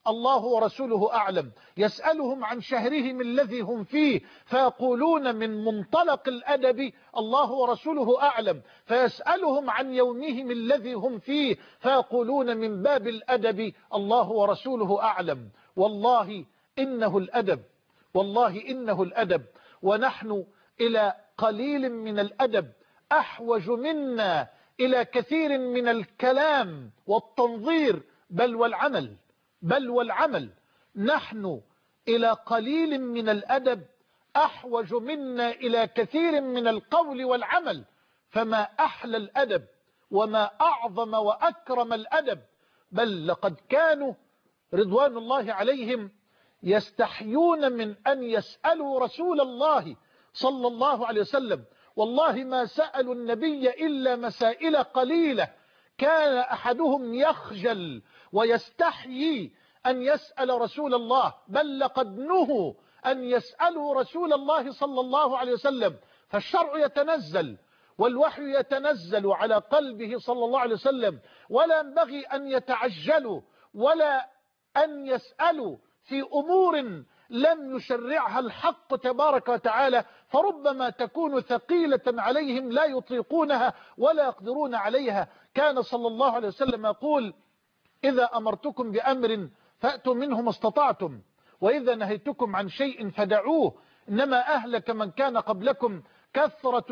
الله ورسوله أعلم. يسألهم عن شهرهم الذي هم فيه فيقولون من منطلق الأدب الله ورسوله أعلم، فيسألهم عن يومهم الذي هم فيه فيقولون من باب الأدب الله ورسوله أعلم. والله إنه الأدب، والله إنه الأدب، ونحن إلى قليل من الأدب أحوج منا إلى كثير من الكلام والتنظير بل والعمل. نحن إلى قليل من الأدب أحوج منا إلى كثير من القول والعمل. فما أحلى الأدب وما أعظم وأكرم الأدب. بل لقد كانوا رضوان الله عليهم يستحيون من أن يسألوا رسول الله صلى الله عليه وسلم. والله ما سألوا النبي إلا مسائل قليلة، كان أحدهم يخجل ويستحيي أن يسأل رسول الله، بل لقد نهوا أن يسألوا رسول الله صلى الله عليه وسلم. فالشرع يتنزل والوحي يتنزل على قلبه صلى الله عليه وسلم، ولا ينبغي أن يتعجلوا ولا أن يسألوا في أمور لم يشرعها الحق تبارك وتعالى، فربما تكون ثقيلة عليهم لا يطيقونها ولا يقدرون عليها. كان صلى الله عليه وسلم يقول: إذا أمرتكم بأمر فأتوا منه ما استطعتم، وإذا نهيتكم عن شيء فدعوه، إنما أهلك من كان قبلكم كثرة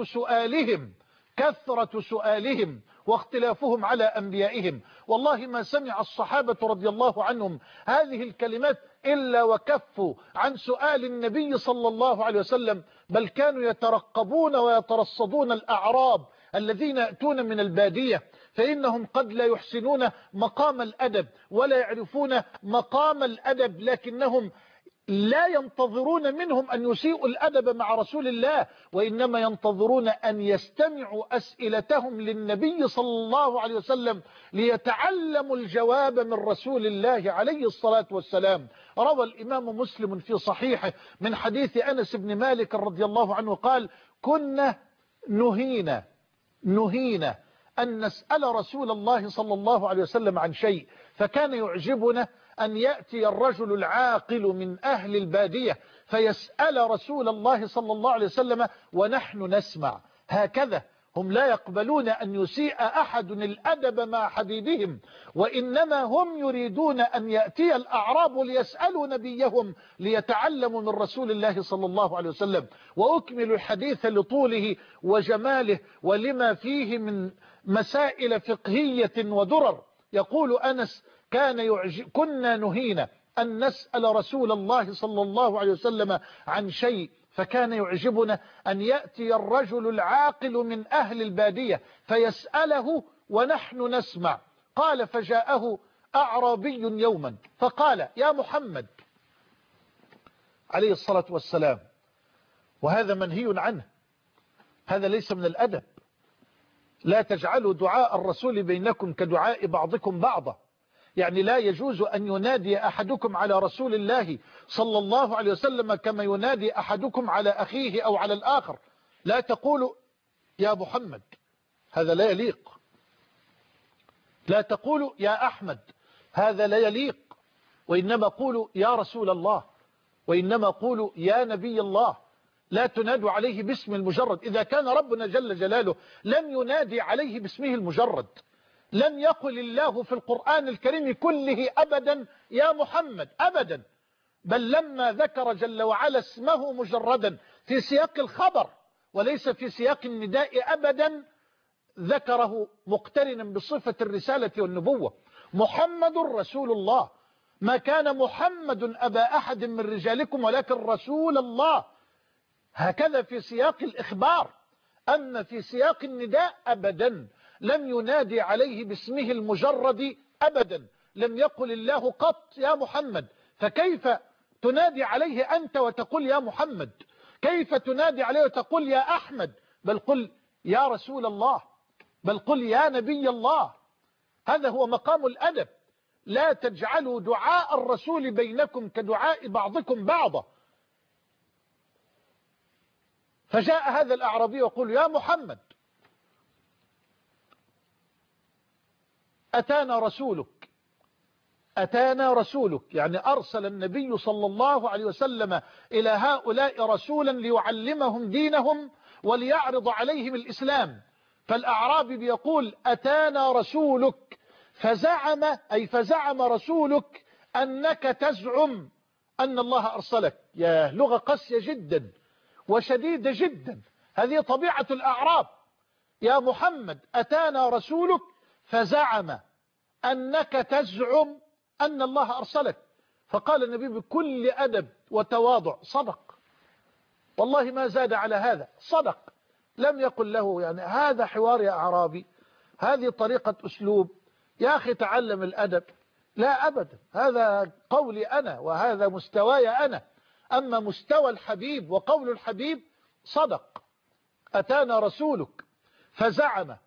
سؤالهم واختلافهم على أنبيائهم. والله ما سمع الصحابة رضي الله عنهم هذه الكلمات إلا وكفوا عن سؤال النبي صلى الله عليه وسلم، بل كانوا يترقبون ويترصدون الأعراب الذين يأتون من البادية، فإنهم قد لا يحسنون مقام الأدب ولا يعرفون مقام الأدب، لكنهم لا ينتظرون منهم أن يسيئوا الأدب مع رسول الله، وإنما ينتظرون أن يستمعوا أسئلتهم للنبي صلى الله عليه وسلم ليتعلموا الجواب من رسول الله عليه الصلاة والسلام. روى الإمام مسلم في صحيحه من حديث أنس بن مالك رضي الله عنه قال: كنا نهينا أن نسأل رسول الله صلى الله عليه وسلم عن شيء، فكان يعجبنا أن يأتي الرجل العاقل من أهل البادية فيسأل رسول الله صلى الله عليه وسلم ونحن نسمع. هكذا هم لا يقبلون أن يسيء أحد الأدب مع حبيبهم، وإنما هم يريدون أن يأتي الأعراب ليسألوا نبيهم ليتعلموا من رسول الله صلى الله عليه وسلم. وأكمل الحديث لطوله وجماله ولما فيه من مسائل فقهية ودرر. يقول أنس: كنا نهينا أن نسأل رسول الله صلى الله عليه وسلم عن شيء، فكان يعجبنا أن يأتي الرجل العاقل من أهل البادية فيسأله ونحن نسمع. قال: فجاءه أعرابي يوما فقال: يا محمد عليه الصلاة والسلام. وهذا منهي عنه، هذا ليس من الأدب. لا تجعلوا دعاء الرسول بينكم كدعاء بعضكم بعضا، يعني لا يجوز أن ينادي أحدكم على رسول الله صلى الله عليه وسلم كما ينادي أحدكم على أخيه أو على الآخر. لا تقولوا يا محمد، هذا لا يليق. لا تقولوا يا أحمد، هذا لا يليق. وإنما قولوا يا رسول الله، وإنما قولوا يا نبي الله. لا تنادوا عليه باسم المجرد. إذا كان ربنا جل جلاله لم ينادي عليه باسمه المجرد، لم يقل الله في القرآن الكريم كله أبدا يا محمد أبدا، بل لما ذكر جل وعلا اسمه مجردا في سياق الخبر وليس في سياق النداء أبدا، ذكره مقترنا بصفة الرسالة والنبوة. محمد رسول الله، ما كان محمد أبا أحد من رجالكم ولكن رسول الله. هكذا في سياق الإخبار. أما في سياق النداء أبدا لم ينادي عليه باسمه المجرد أبدا، لم يقل الله قط يا محمد. فكيف تنادي عليه أنت وتقول يا محمد؟ كيف تنادي عليه وتقول يا أحمد؟ بل قل يا رسول الله، بل قل يا نبي الله. هذا هو مقام الأدب. لا تجعلوا دعاء الرسول بينكم كدعاء بعضكم بعضا. فجاء هذا الأعرابي يقول يا محمد أتانا رسولك أتانا رسولك، يعني أرسل النبي صلى الله عليه وسلم إلى هؤلاء رسولا ليعلمهم دينهم وليعرض عليهم الإسلام. فالأعرابي بيقول أتانا رسولك، فزعم رسولك أنك تزعم أن الله أرسلك. يا لغة قاسية جدا وشديدة جدا، هذه طبيعة الأعراب. يا محمد أتانا رسولك فزعم أنك تزعم أن الله أرسلك. فقال النبي بكل أدب وتواضع صدق، والله ما زاد على هذا، صدق. لم يقل له يعني هذا حوار يا أعرابي، هذه طريقة أسلوب، يا أخي تعلم الأدب. لا أبدا، هذا قولي أنا وهذا مستواي أنا، أما مستوى الحبيب وقول الحبيب صدق. أتانا رسولك فزعم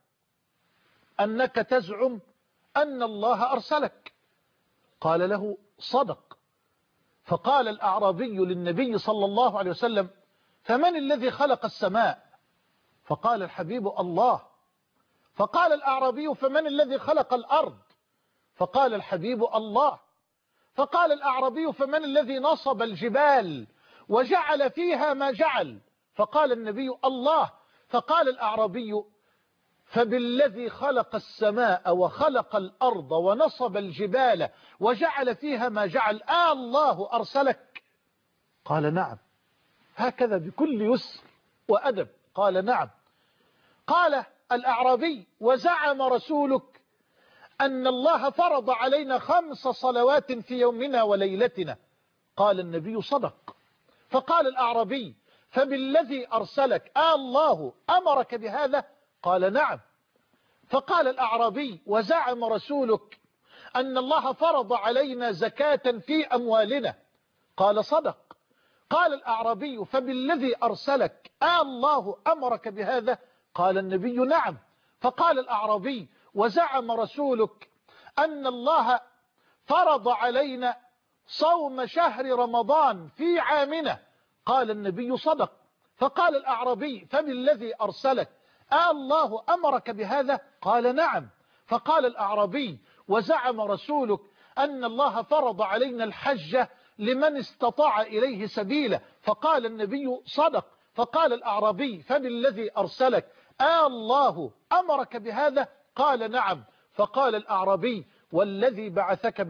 أنك تزعم أن الله أرسلك. قال له صدق. فقال الأعرابي للنبي صلى الله عليه وسلم فمن الذي خلق السماء؟ فقال الحبيب الله. فقال الأعرابي فمن الذي خلق الأرض؟ فقال الحبيب الله. فقال الأعرابي فمن الذي نصب الجبال وجعل فيها ما جعل؟ فقال النبي الله. فقال الأعرابي فبالذي خلق السماء وخلق الأرض ونصب الجبال وجعل فيها ما جعل الله أرسلك؟ قال نعم. هكذا بكل يسر وأدب قال نعم. قال الأعرابي وزعم رسولك أن الله فرض علينا 5 صلوات في يومنا وليلتنا. قال النبي صدق. فقال الأعرابي فبالذي أرسلك الله أمرك بهذا؟ قال نعم. فقال الأعرابي وزعم رسولك أن الله فرض علينا زكاة في أموالنا؟ قال صدق. قال الأعرابي فبالذي أرسلك الله أمرك بهذا؟ قال النبي نعم. فقال الأعرابي وزعم رسولك أن الله فرض علينا صوم شهر رمضان في عامنا؟ قال النبي صدق. فقال الأعرابي فبالذي أرسلك الله أمرك بهذا؟ قال نعم. فقال الأعرابي وزعم رسولك أن الله فرض علينا الحج لمن استطاع إليه سبيلا؟ فقال النبي صدق. فقال الأعرابي فبالذي أرسلك الله أمرك بهذا؟ قال نعم. فقال الأعرابي والذي بعثك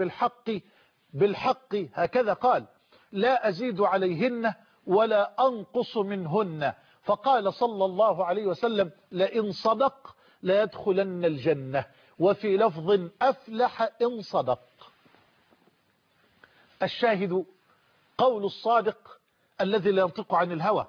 بالحق هكذا قال لا أزيد عليهن ولا أنقص منهن. فقال صلى الله عليه وسلم لئن صدق ليدخلن الجنة، وفي لفظ أفلح إن صدق. الشاهد قول الصادق الذي لا ينطق عن الهوى.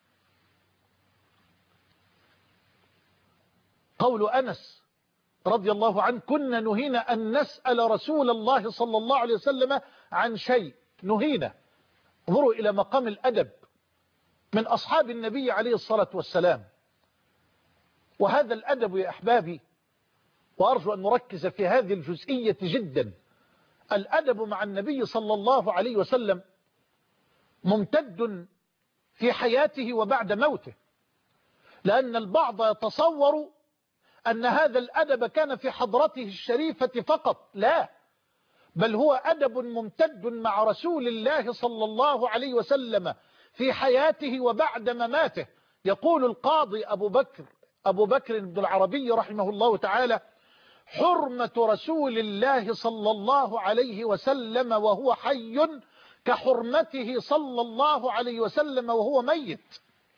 قول أنس رضي الله عنه كنا نهينا أن نسأل رسول الله صلى الله عليه وسلم عن شيء، نهينا. انظروا إلى مقام الأدب من أصحاب النبي عليه الصلاة والسلام. وهذا الأدب يا أحبابي، وأرجو أن نركز في هذه الجزئية جدا، الأدب مع النبي صلى الله عليه وسلم ممتد في حياته وبعد موته، لأن البعض يتصور أن هذا الأدب كان في حضرته الشريفة فقط، لا، بل هو أدب ممتد مع رسول الله صلى الله عليه وسلم في حياته وبعد مماته. يقول القاضي أبو بكر بن العربي رحمه الله تعالى حرمة رسول الله صلى الله عليه وسلم وهو حي كحرمته صلى الله عليه وسلم وهو ميت.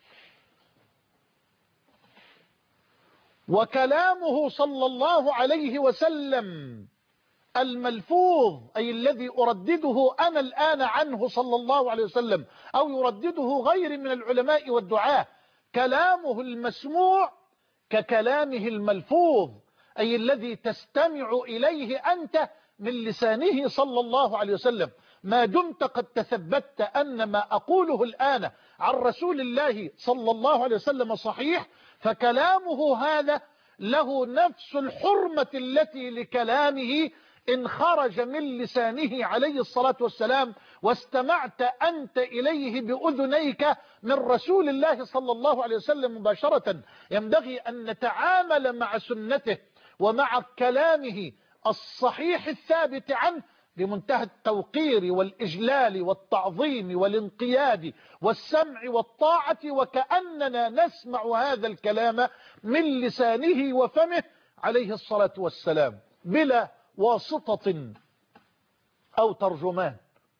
وكلامه صلى الله عليه وسلم الملفوظ أي الذي أردده أنا الآن عنه صلى الله عليه وسلم أو يردده غير من العلماء والدعاة، كلامه المسموع ككلامه الملفوظ أي الذي تستمع إليه أنت من لسانه صلى الله عليه وسلم. ما دمت قد تثبت أن ما أقوله الآن عن رسول الله صلى الله عليه وسلم صحيح، فكلامه هذا له نفس الحرمة التي لكلامه إن خرج من لسانه عليه الصلاة والسلام واستمعت أنت إليه بأذنيك من رسول الله صلى الله عليه وسلم مباشرة. ينبغي أن نتعامل مع سنته ومع كلامه الصحيح الثابت عنه بمنتهى التوقير والإجلال والتعظيم والانقياد والسمع والطاعة، وكأننا نسمع هذا الكلام من لسانه وفمه عليه الصلاة والسلام بلا واسطة أو ترجمان.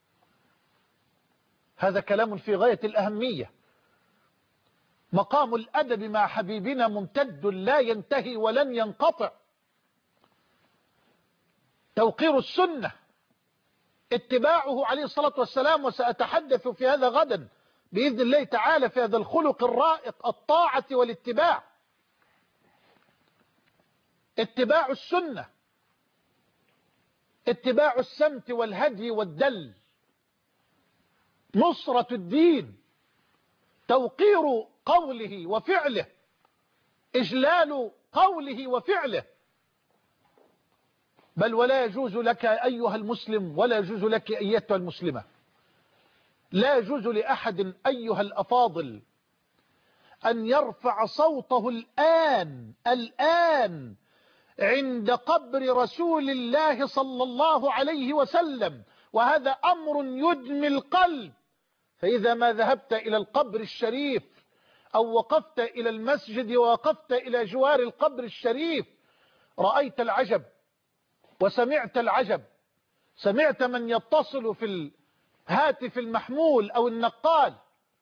هذا كلام في غاية الأهمية. مقام الأدب مع حبيبنا ممتد لا ينتهي ولن ينقطع. توقير السنة، اتباعه عليه الصلاة والسلام، وسأتحدث في هذا غدا بإذن الله تعالى في هذا الخلق الرائق، الطاعة والاتباع. اتباع السنة، اتباع السمت والهدي والدل، نصرة الدين، توقير قوله وفعله، إجلال قوله وفعله. بل ولا يجوز لك أيها المسلم، ولا يجوز لك أيتها المسلمة، لا يجوز لأحد أيها الأفاضل أن يرفع صوته الآن عند قبر رسول الله صلى الله عليه وسلم، وهذا أمر يدمي القلب. فإذا ما ذهبت إلى القبر الشريف أو وقفت إلى المسجد ووقفت إلى جوار القبر الشريف، رأيت العجب وسمعت العجب. سمعت من يتصل في الهاتف المحمول أو النقال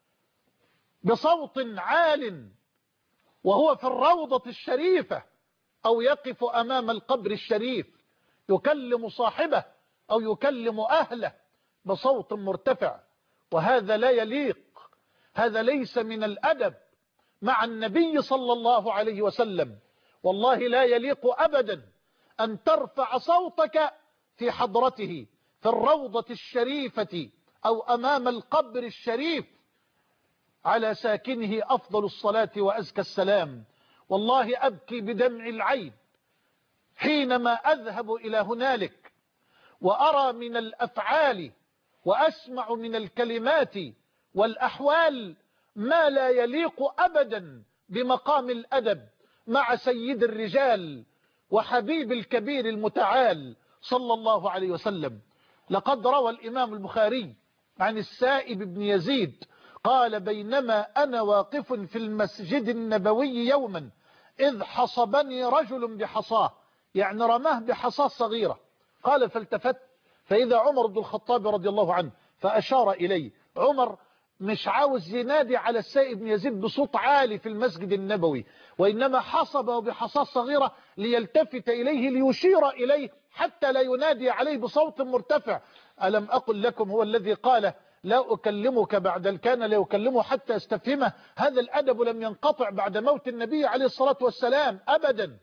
بصوت عال وهو في الروضة الشريفة، أو يقف أمام القبر الشريف يكلم صاحبه أو يكلم أهله بصوت مرتفع، وهذا لا يليق. هذا ليس من الأدب مع النبي صلى الله عليه وسلم. والله لا يليق أبدا أن ترفع صوتك في حضرته في الروضة الشريفة أو أمام القبر الشريف على ساكنه أفضل الصلاة وأزكى السلام. والله أبكي بدمع العين حينما أذهب إلى هنالك وأرى من الأفعال وأسمع من الكلمات والأحوال ما لا يليق أبدا بمقام الأدب مع سيد الرجال وحبيب الكبير المتعال صلى الله عليه وسلم. لقد روى الإمام البخاري عن السائب بن يزيد قال: بينما أنا واقف في المسجد النبوي يوما إذ حصبني رجل بحصاه، يعني رماه بحصاه صغيرة. قال: فالتفت فإذا عمر بن الخطاب رضي الله عنه فأشار إليه. عمر مش عاوز ينادي على السائب بن يزيد بصوت عالي في المسجد النبوي، وإنما حصبه بحصاه صغيرة ليلتفت إليه ليشير إليه حتى لا ينادي عليه بصوت مرتفع. ألم أقل لكم هو الذي قال: لا أكلمك بعد الكان لا أكلمه حتى استفهمه. هذا الأدب لم ينقطع بعد موت النبي عليه الصلاة والسلام أبدا.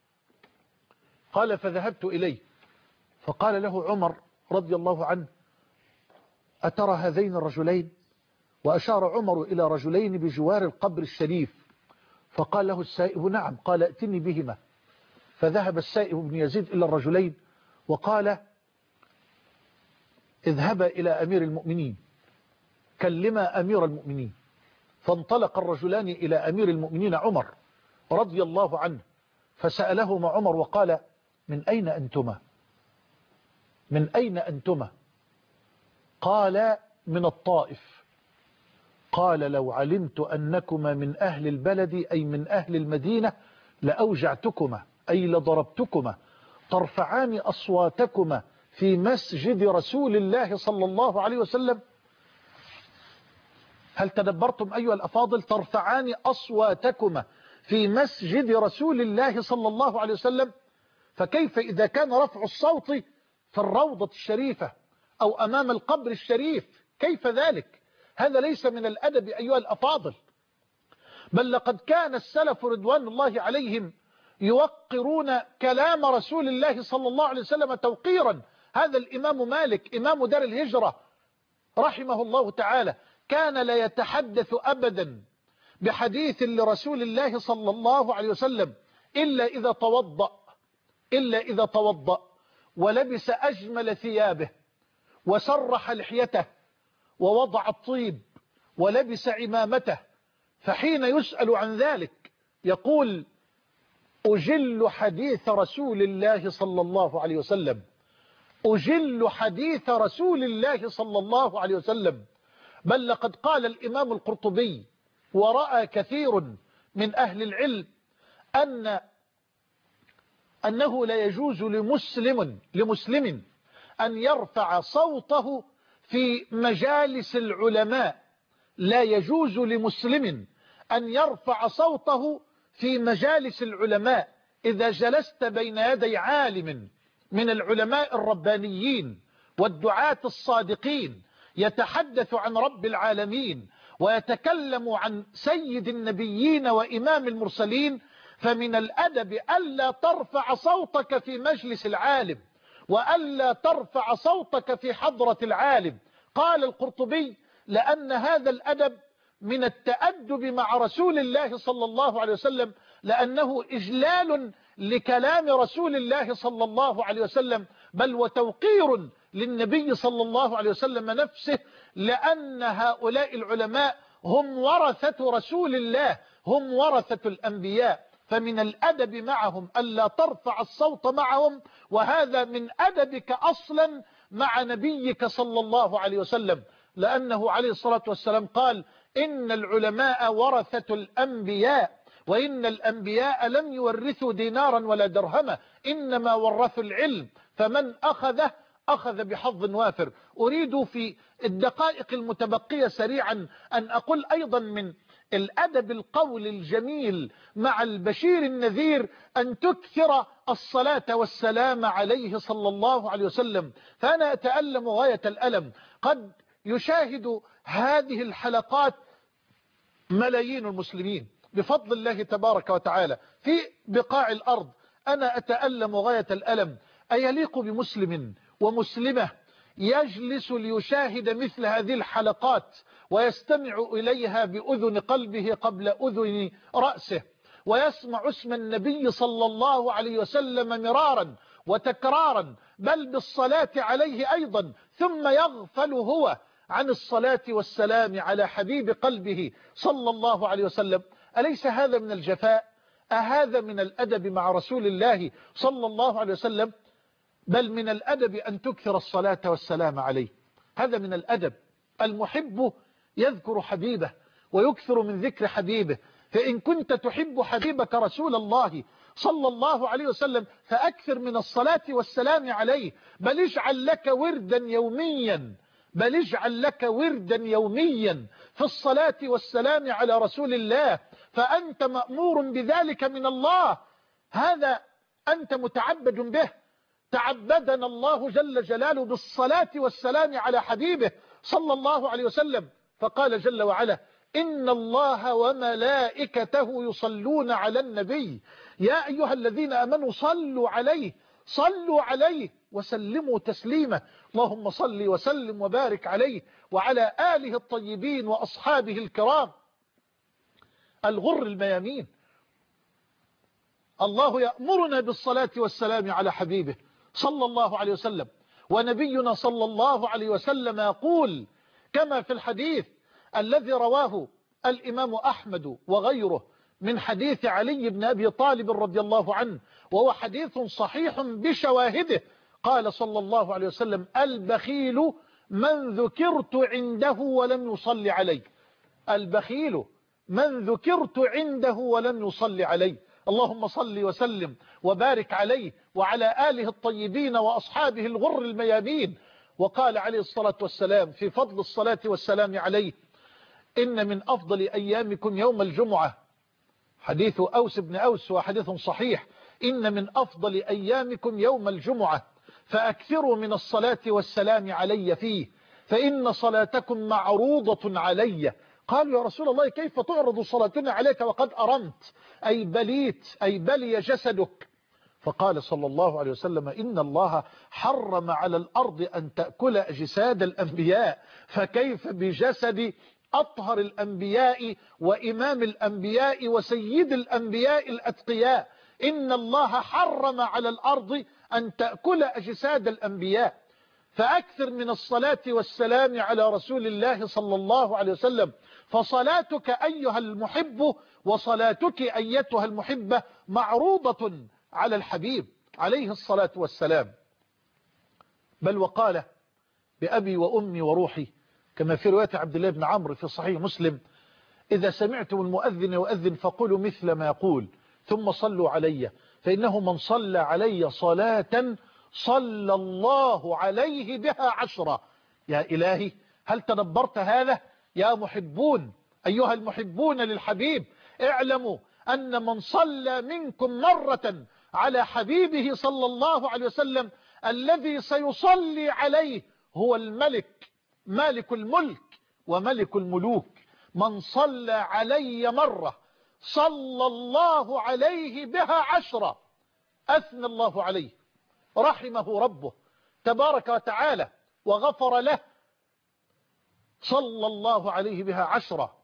قال: فذهبت إليه فقال له عمر رضي الله عنه: أترى هذين الرجلين؟ وأشار عمر إلى رجلين بجوار القبر الشريف. فقال له السائب: نعم. قال: ائتني بهما. فذهب السائب بن يزيد إلى الرجلين وقال: اذهبا إلى أمير المؤمنين، كلما أمير المؤمنين. فانطلق الرجلان إلى أمير المؤمنين عمر رضي الله عنه، فسألهما عمر وقال: من أين أنتما؟ من أين أنتما؟ قال: من الطائف. قال: لو علمت أنكما من أهل البلد أي من أهل المدينة لأوجعتكما أي لضربتكما ترفعان أصواتكما في مسجد رسول الله صلى الله عليه وسلم. هل تدبرتم أيها الأفاضل؟ ترفعان أصواتكما في مسجد رسول الله صلى الله عليه وسلم. فكيف إذا كان رفع الصوت في الروضة الشريفة أو أمام القبر الشريف؟ كيف ذلك؟ هذا ليس من الأدب أيها الأفاضل. بل لقد كان السلف رضوان الله عليهم يوقرون كلام رسول الله صلى الله عليه وسلم توقيرا. هذا الإمام مالك إمام دار الهجرة رحمه الله تعالى كان لا يتحدث أبدا بحديث لرسول الله صلى الله عليه وسلم إلا إذا توضأ ولبس أجمل ثيابه وسرح لحيته ووضع الطيب ولبس عمامته. فحين يسأل عن ذلك يقول: أجل حديث رسول الله صلى الله عليه وسلم. أجل حديث رسول الله صلى الله عليه وسلم، بل لقد قال الإمام القرطبي ورأى كثير من أهل العلم أنه لا يجوز لمسلم أن يرفع صوته في مجالس العلماء. لا يجوز لمسلم أن يرفع صوته في مجالس العلماء. إذا جلست بين يدي عالم من العلماء الربانيين والدعاة الصادقين يتحدث عن رب العالمين ويتكلم عن سيد النبيين وإمام المرسلين، فمن الأدب ألا ترفع صوتك في مجلس العالم وألا ترفع صوتك في حضرة العالم. قال القرطبي: لأن هذا الأدب من التأدب مع رسول الله صلى الله عليه وسلم، لأنه إجلال لكلام رسول الله صلى الله عليه وسلم، بل وتوقير للنبي صلى الله عليه وسلم نفسه، لأن هؤلاء العلماء هم ورثة رسول الله، هم ورثة الأنبياء، فمن الأدب معهم ألا ترفع الصوت معهم، وهذا من أدبك أصلا مع نبيك صلى الله عليه وسلم، لأنه عليه الصلاة والسلام قال: إن العلماء ورثة الأنبياء، وإن الأنبياء لم يورثوا دينارا ولا درهما، إنما ورثوا العلم، فمن أخذه أخذ بحظ وافر. أريد في الدقائق المتبقية سريعا أن أقول أيضا من الأدب القول الجميل مع البشير النذير أن تكثر الصلاة والسلام عليه صلى الله عليه وسلم. فأنا أتألم غاية الألم، قد يشاهد هذه الحلقات ملايين المسلمين بفضل الله تبارك وتعالى في بقاع الأرض. أنا أتألم غاية الألم. أيليق بمسلم ومسلمة يجلس ليشاهد مثل هذه الحلقات ويستمع إليها بأذن قلبه قبل أذن رأسه، ويسمع اسم النبي صلى الله عليه وسلم مرارا وتكرارا، بل بالصلاة عليه أيضا، ثم يغفل هو عن الصلاة والسلام على حبيب قلبه صلى الله عليه وسلم؟ أليس هذا من الجفاء؟ أهذا من الأدب مع رسول الله صلى الله عليه وسلم؟ بل من الأدب أن تكثر الصلاة والسلام عليه، هذا من الأدب. المحب يذكر حبيبه ويكثر من ذكر حبيبه، فإن كنت تحب حبيبك رسول الله صلى الله عليه وسلم فأكثر من الصلاة والسلام عليه، بل اجعل لك وردا يوميا، بل اجعل لك وردا يوميا في الصلاة والسلام على رسول الله، فأنت مأمور بذلك من الله، هذا أنت متعبد به. تعبدنا الله جل جلاله بالصلاة والسلام على حبيبه صلى الله عليه وسلم، فقال جل وعلا: إن الله وملائكته يصلون على النبي يا أيها الذين آمنوا صلوا عليه وسلموا تسليما. اللهم صل وسلم وبارك عليه وعلى آله الطيبين وأصحابه الكرام الغر الميامين. الله يأمرنا بالصلاة والسلام على حبيبه صلى الله عليه وسلم، ونبينا صلى الله عليه وسلم يقول كما في الحديث الذي رواه الإمام أحمد وغيره من حديث علي بن أبي طالب رضي الله عنه، وهو حديث صحيح بشواهده، قال صلى الله عليه وسلم: البخيل من ذكرت عنده ولم يصلي علي. البخيل من ذكرت عنده ولم يصلي علي. اللهم صل وسلم وبارك عليه وعلى آله الطيبين وأصحابه الغر الميامين. وقال عليه الصلاة والسلام في فضل الصلاة والسلام عليه: إن من أفضل أيامكم يوم الجمعة. حديث أوس بن أوس وحديث صحيح: إن من أفضل أيامكم يوم الجمعة فأكثروا من الصلاة والسلام علي فيه، فإن صلاتكم معروضة علي. قالوا: يا رسول الله كيف تعرض صلاتنا عليك وقد أرمت، أي بليت، أي بلي جسدك؟ فقال صلى الله عليه وسلم: إن الله حرم على الأرض أن تأكل أجساد الأنبياء، فكيف بجسد أطهر الأنبياء وإمام الأنبياء وسيد الأنبياء الأتقياء؟ إن الله حرم على الأرض أن تأكل أجساد الأنبياء. فأكثر من الصلاة والسلام على رسول الله صلى الله عليه وسلم. فصلاتك أيها المحب وصلاتك أيتها المحبة معروضة على الحبيب عليه الصلاة والسلام. بل وقال بأبي وأمي وروحي كما في رواية عبد الله بن عمرو في صحيح مسلم: إذا سمعتم المؤذن يؤذن فقولوا مثل ما يقول ثم صلوا علي، فإنه من صلى علي صلاة صلى الله عليه بها 10. يا إلهي، هل تدبرت هذا يا محبون؟ أيها المحبون للحبيب، اعلموا أن من صلى منكم مرة على حبيبه صلى الله عليه وسلم الذي سيصلي عليه هو الملك، مالك الملك وملك الملوك. من صلى علي مرة صلى الله عليه بها 10. أثنى الله عليه، رحمه ربه تبارك وتعالى وغفر له، صلى الله عليه بها 10.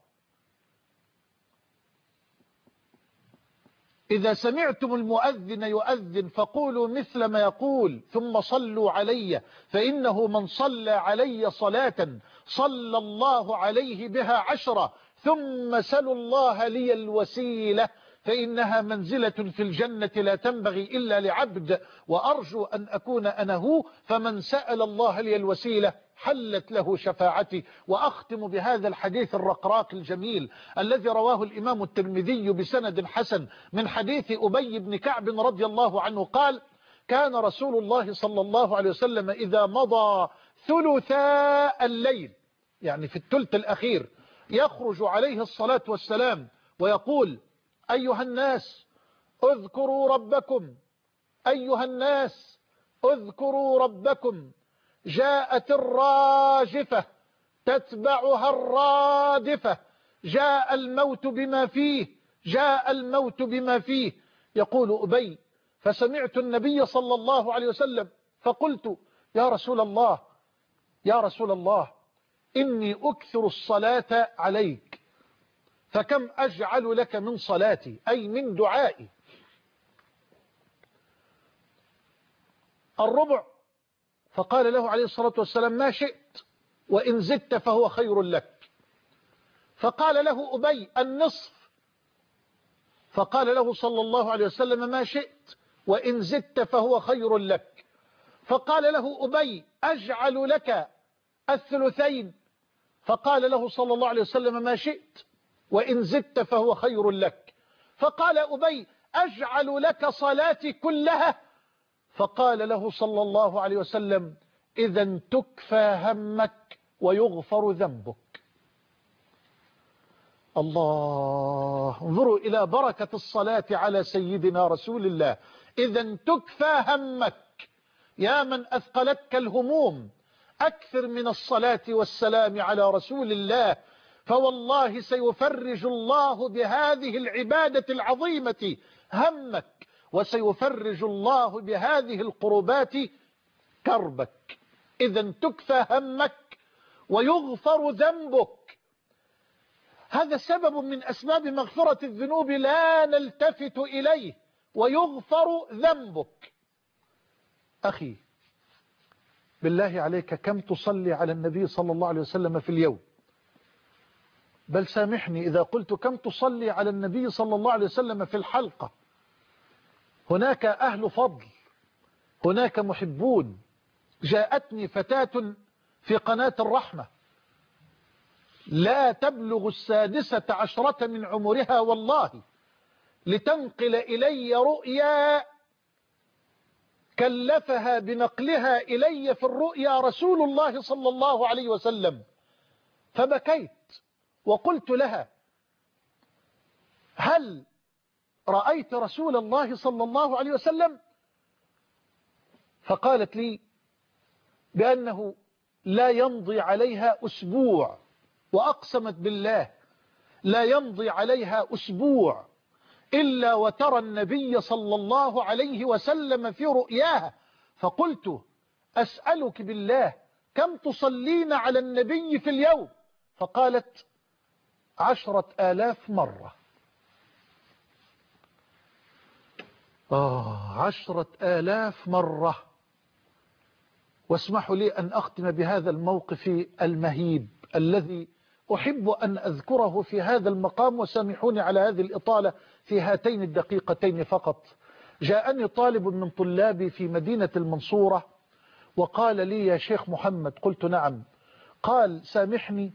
إذا سمعتم المؤذن يؤذن فقولوا مثل ما يقول ثم صلوا علي، فإنه من صلى علي صلاة صلى الله عليه بها 10. ثم سلوا الله لي الوسيلة، فإنها منزلة في الجنة لا تنبغي إلا لعبد، وأرجو أن أكون أنا هو. فمن سأل الله لي الوسيلة حلت له شفاعتي. وأختم بهذا الحديث الرقراق الجميل الذي رواه الإمام الترمذي بسند حسن من حديث أبي بن كعب رضي الله عنه قال: كان رسول الله صلى الله عليه وسلم إذا مضى ثلثاء الليل، يعني في الثلث الأخير، يخرج عليه الصلاة والسلام ويقول: أيها الناس اذكروا ربكم، أيها الناس اذكروا ربكم، جاءت الراجفة تتبعها الرادفة، جاء الموت بما فيه، جاء الموت بما فيه. يقول أبي: فسمعت النبي صلى الله عليه وسلم فقلت: يا رسول الله، يا رسول الله، إني أكثر الصلاة عليك، فكم أجعل لك من صلاتي، أي من دعائي؟ الربع. فقال له عليه الصلاة والسلام: ما شئت، وإن زدت فهو خير لك. فقال له أبي: النصف. فقال له صلى الله عليه وسلم: ما شئت، وإن زدت فهو خير لك. فقال له أبي: أجعل لك الثلثين. فقال له صلى الله عليه وسلم: ما شئت، وإن زدت فهو خير لك. فقال أبي: أجعل لك صلاتي كلها. فقال له صلى الله عليه وسلم: إذا تكفى همك ويغفر ذنبك. الله، انظروا إلى بركة الصلاة على سيدنا رسول الله. إذا تكفى همك، يا من أثقلتك الهموم، أكثر من الصلاة والسلام على رسول الله، فوالله سيفرج الله بهذه العبادة العظيمة همك، وسيفرج الله بهذه القربات كربك. إذا تكفى همك ويغفر ذنبك. هذا سبب من أسباب مغفرة الذنوب لا نلتفت إليه، ويغفر ذنبك. أخي، بالله عليك كم تصلي على النبي صلى الله عليه وسلم في اليوم؟ بل سامحني إذا قلت كم تصلي على النبي صلى الله عليه وسلم في الحلقة. هناك أهل فضل، هناك محبون. جاءتني فتاة في قناة الرحمة لا تبلغ 16 من عمرها والله، لتنقل إلي رؤيا كلفها بنقلها إلي في الرؤيا رسول الله صلى الله عليه وسلم. فبكيت وقلت لها: هل رأيت رسول الله صلى الله عليه وسلم؟ فقالت لي بأنه لا يمضي عليها أسبوع، وأقسمت بالله لا يمضي عليها أسبوع إلا وترى النبي صلى الله عليه وسلم في رؤياها. فقلت: أسألك بالله كم تصلين على النبي في اليوم؟ فقالت: 10,000 مرة. 10,000 مرة. واسمحوا لي أن أختم بهذا الموقف المهيب الذي أحب أن أذكره في هذا المقام، وسامحوني على هذه الإطالة في هاتين الدقيقتين فقط. جاءني طالب من طلابي في مدينة المنصورة وقال لي يا شيخ محمد. قلت نعم. قال سامحني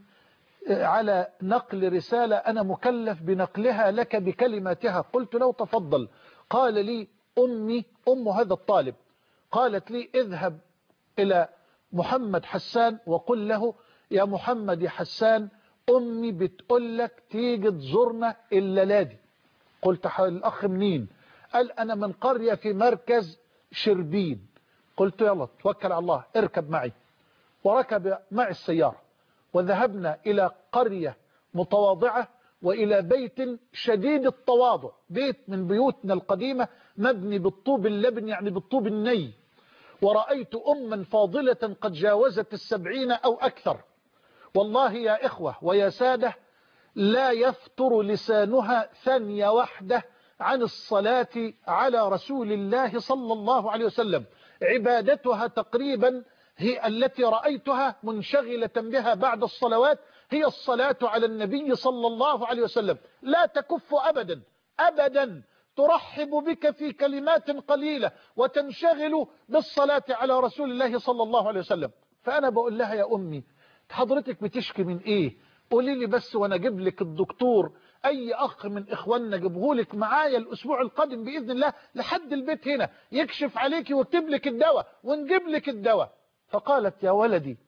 على نقل رسالة أنا مكلف بنقلها لك بكلماتها. قلت له تفضل. قال لي أمي، أم هذا الطالب، قالت لي اذهب إلى محمد حسان وقل له يا محمد يا حسان أمي بتقول لك تيجي تزورنا الليلة دي. قلت الأخ منين؟ قال أنا من قرية في مركز شربين. قلت يلا توكل على الله اركب معي. وركب معي السيارة وذهبنا إلى قرية متواضعة وإلى بيت شديد التواضع، بيت من بيوتنا القديمة مبني بالطوب اللبن يعني بالطوب الني. ورأيت أما فاضلة قد جاوزت 70 أو أكثر. والله يا إخوة ويا سادة لا يفتر لسانها ثانية واحدة عن الصلاة على رسول الله صلى الله عليه وسلم. عبادتها تقريبا هي التي رأيتها منشغلة بها بعد الصلوات هي الصلاة على النبي صلى الله عليه وسلم. لا تكف أبدا أبدا، ترحب بك في كلمات قليلة وتنشغل بالصلاة على رسول الله صلى الله عليه وسلم. فأنا بقول لها يا أمي حضرتك بتشكي من إيه؟ قولي لي بس وأنا أجيب لك الدكتور أي أخ من إخواننا جيبه لك معايا الأسبوع القادم بإذن الله لحد البيت هنا يكشف عليك ويكتب لك الدواء ونجيب لك الدواء. فقالت يا ولدي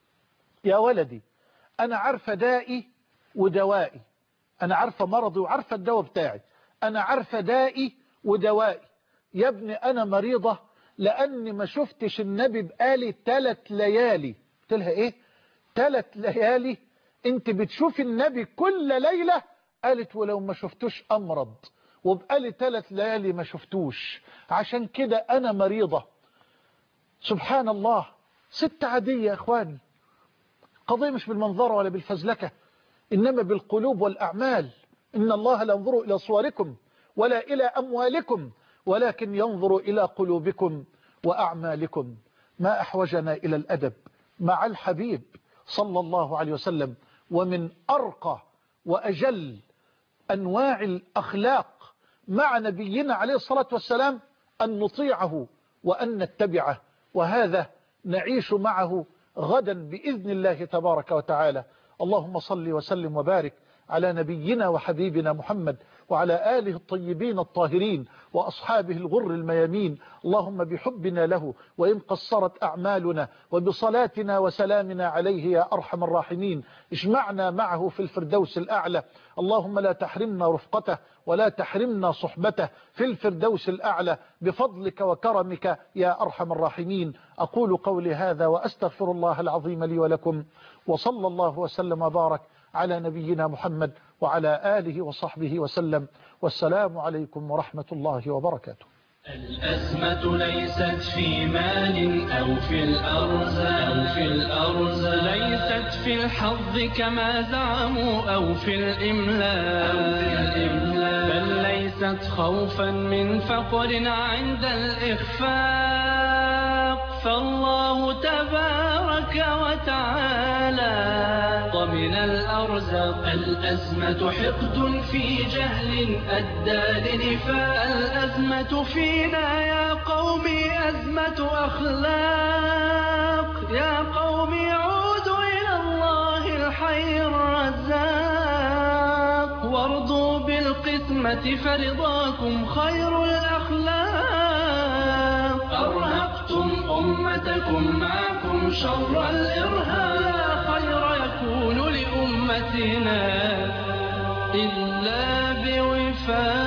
يا ولدي أنا عارفة دائي ودوائي، أنا عارفة مرضي وعارفة الدواء بتاعي، أنا عارفة دائي ودوائي. يا ابني أنا مريضة لأني ما شفتش النبي بقالي 3 ليالي. قلت لها إيه 3 ليالي؟ أنت بتشوف النبي كل ليلة؟ قالت ولو ما شفتوش أمرض، وبقالي 3 ليالي ما شفتوش، عشان كده أنا مريضة. سبحان الله، ست عادية يا إخواني. قضية مش بالمنظر ولا بالفزلكة، إنما بالقلوب والأعمال. إن الله لا ينظر إلى صوركم ولا إلى أموالكم ولكن ينظر إلى قلوبكم وأعمالكم. ما أحوجنا إلى الأدب مع الحبيب صلى الله عليه وسلم. ومن أرقى وأجل أنواع الأخلاق مع نبينا عليه الصلاة والسلام أن نطيعه وأن نتبعه، وهذا نعيش معه غدا بإذن الله تبارك وتعالى. اللهم صل وسلم وبارك على نبينا وحبيبنا محمد وعلى آله الطيبين الطاهرين وأصحابه الغر الميامين. اللهم بحبنا له وإن قصرت أعمالنا وبصلاتنا وسلامنا عليه يا أرحم الراحمين اجمعنا معه في الفردوس الأعلى. اللهم لا تحرمنا رفقته ولا تحرمنا صحبته في الفردوس الأعلى بفضلك وكرمك يا أرحم الراحمين. أقول قولي هذا وأستغفر الله العظيم لي ولكم، وصلى الله وسلم وبارك على نبينا محمد وعلى آله وصحبه وسلم. والسلام عليكم ورحمة الله وبركاته. الأزمة ليست في مال أو في الأرزاق ليست في الحظ كما زعموا أو في الإملاء بل ليست خوفا من فقر عند الإخفاق. فالله تبارك وتعالى ضمن الأرزاق. الأزمة حقد في جهل أدى لنفاق. الأزمة فينا يا قوم أزمة أخلاق. يا قوم عودوا إلى الله الحي الرزاق وارضوا بالقسمة فرضاكم خير الأخلاق. أرهقتم أمتكم معكم شر الإرهاب. لا خير يكون لأمتنا إلا بوفاق.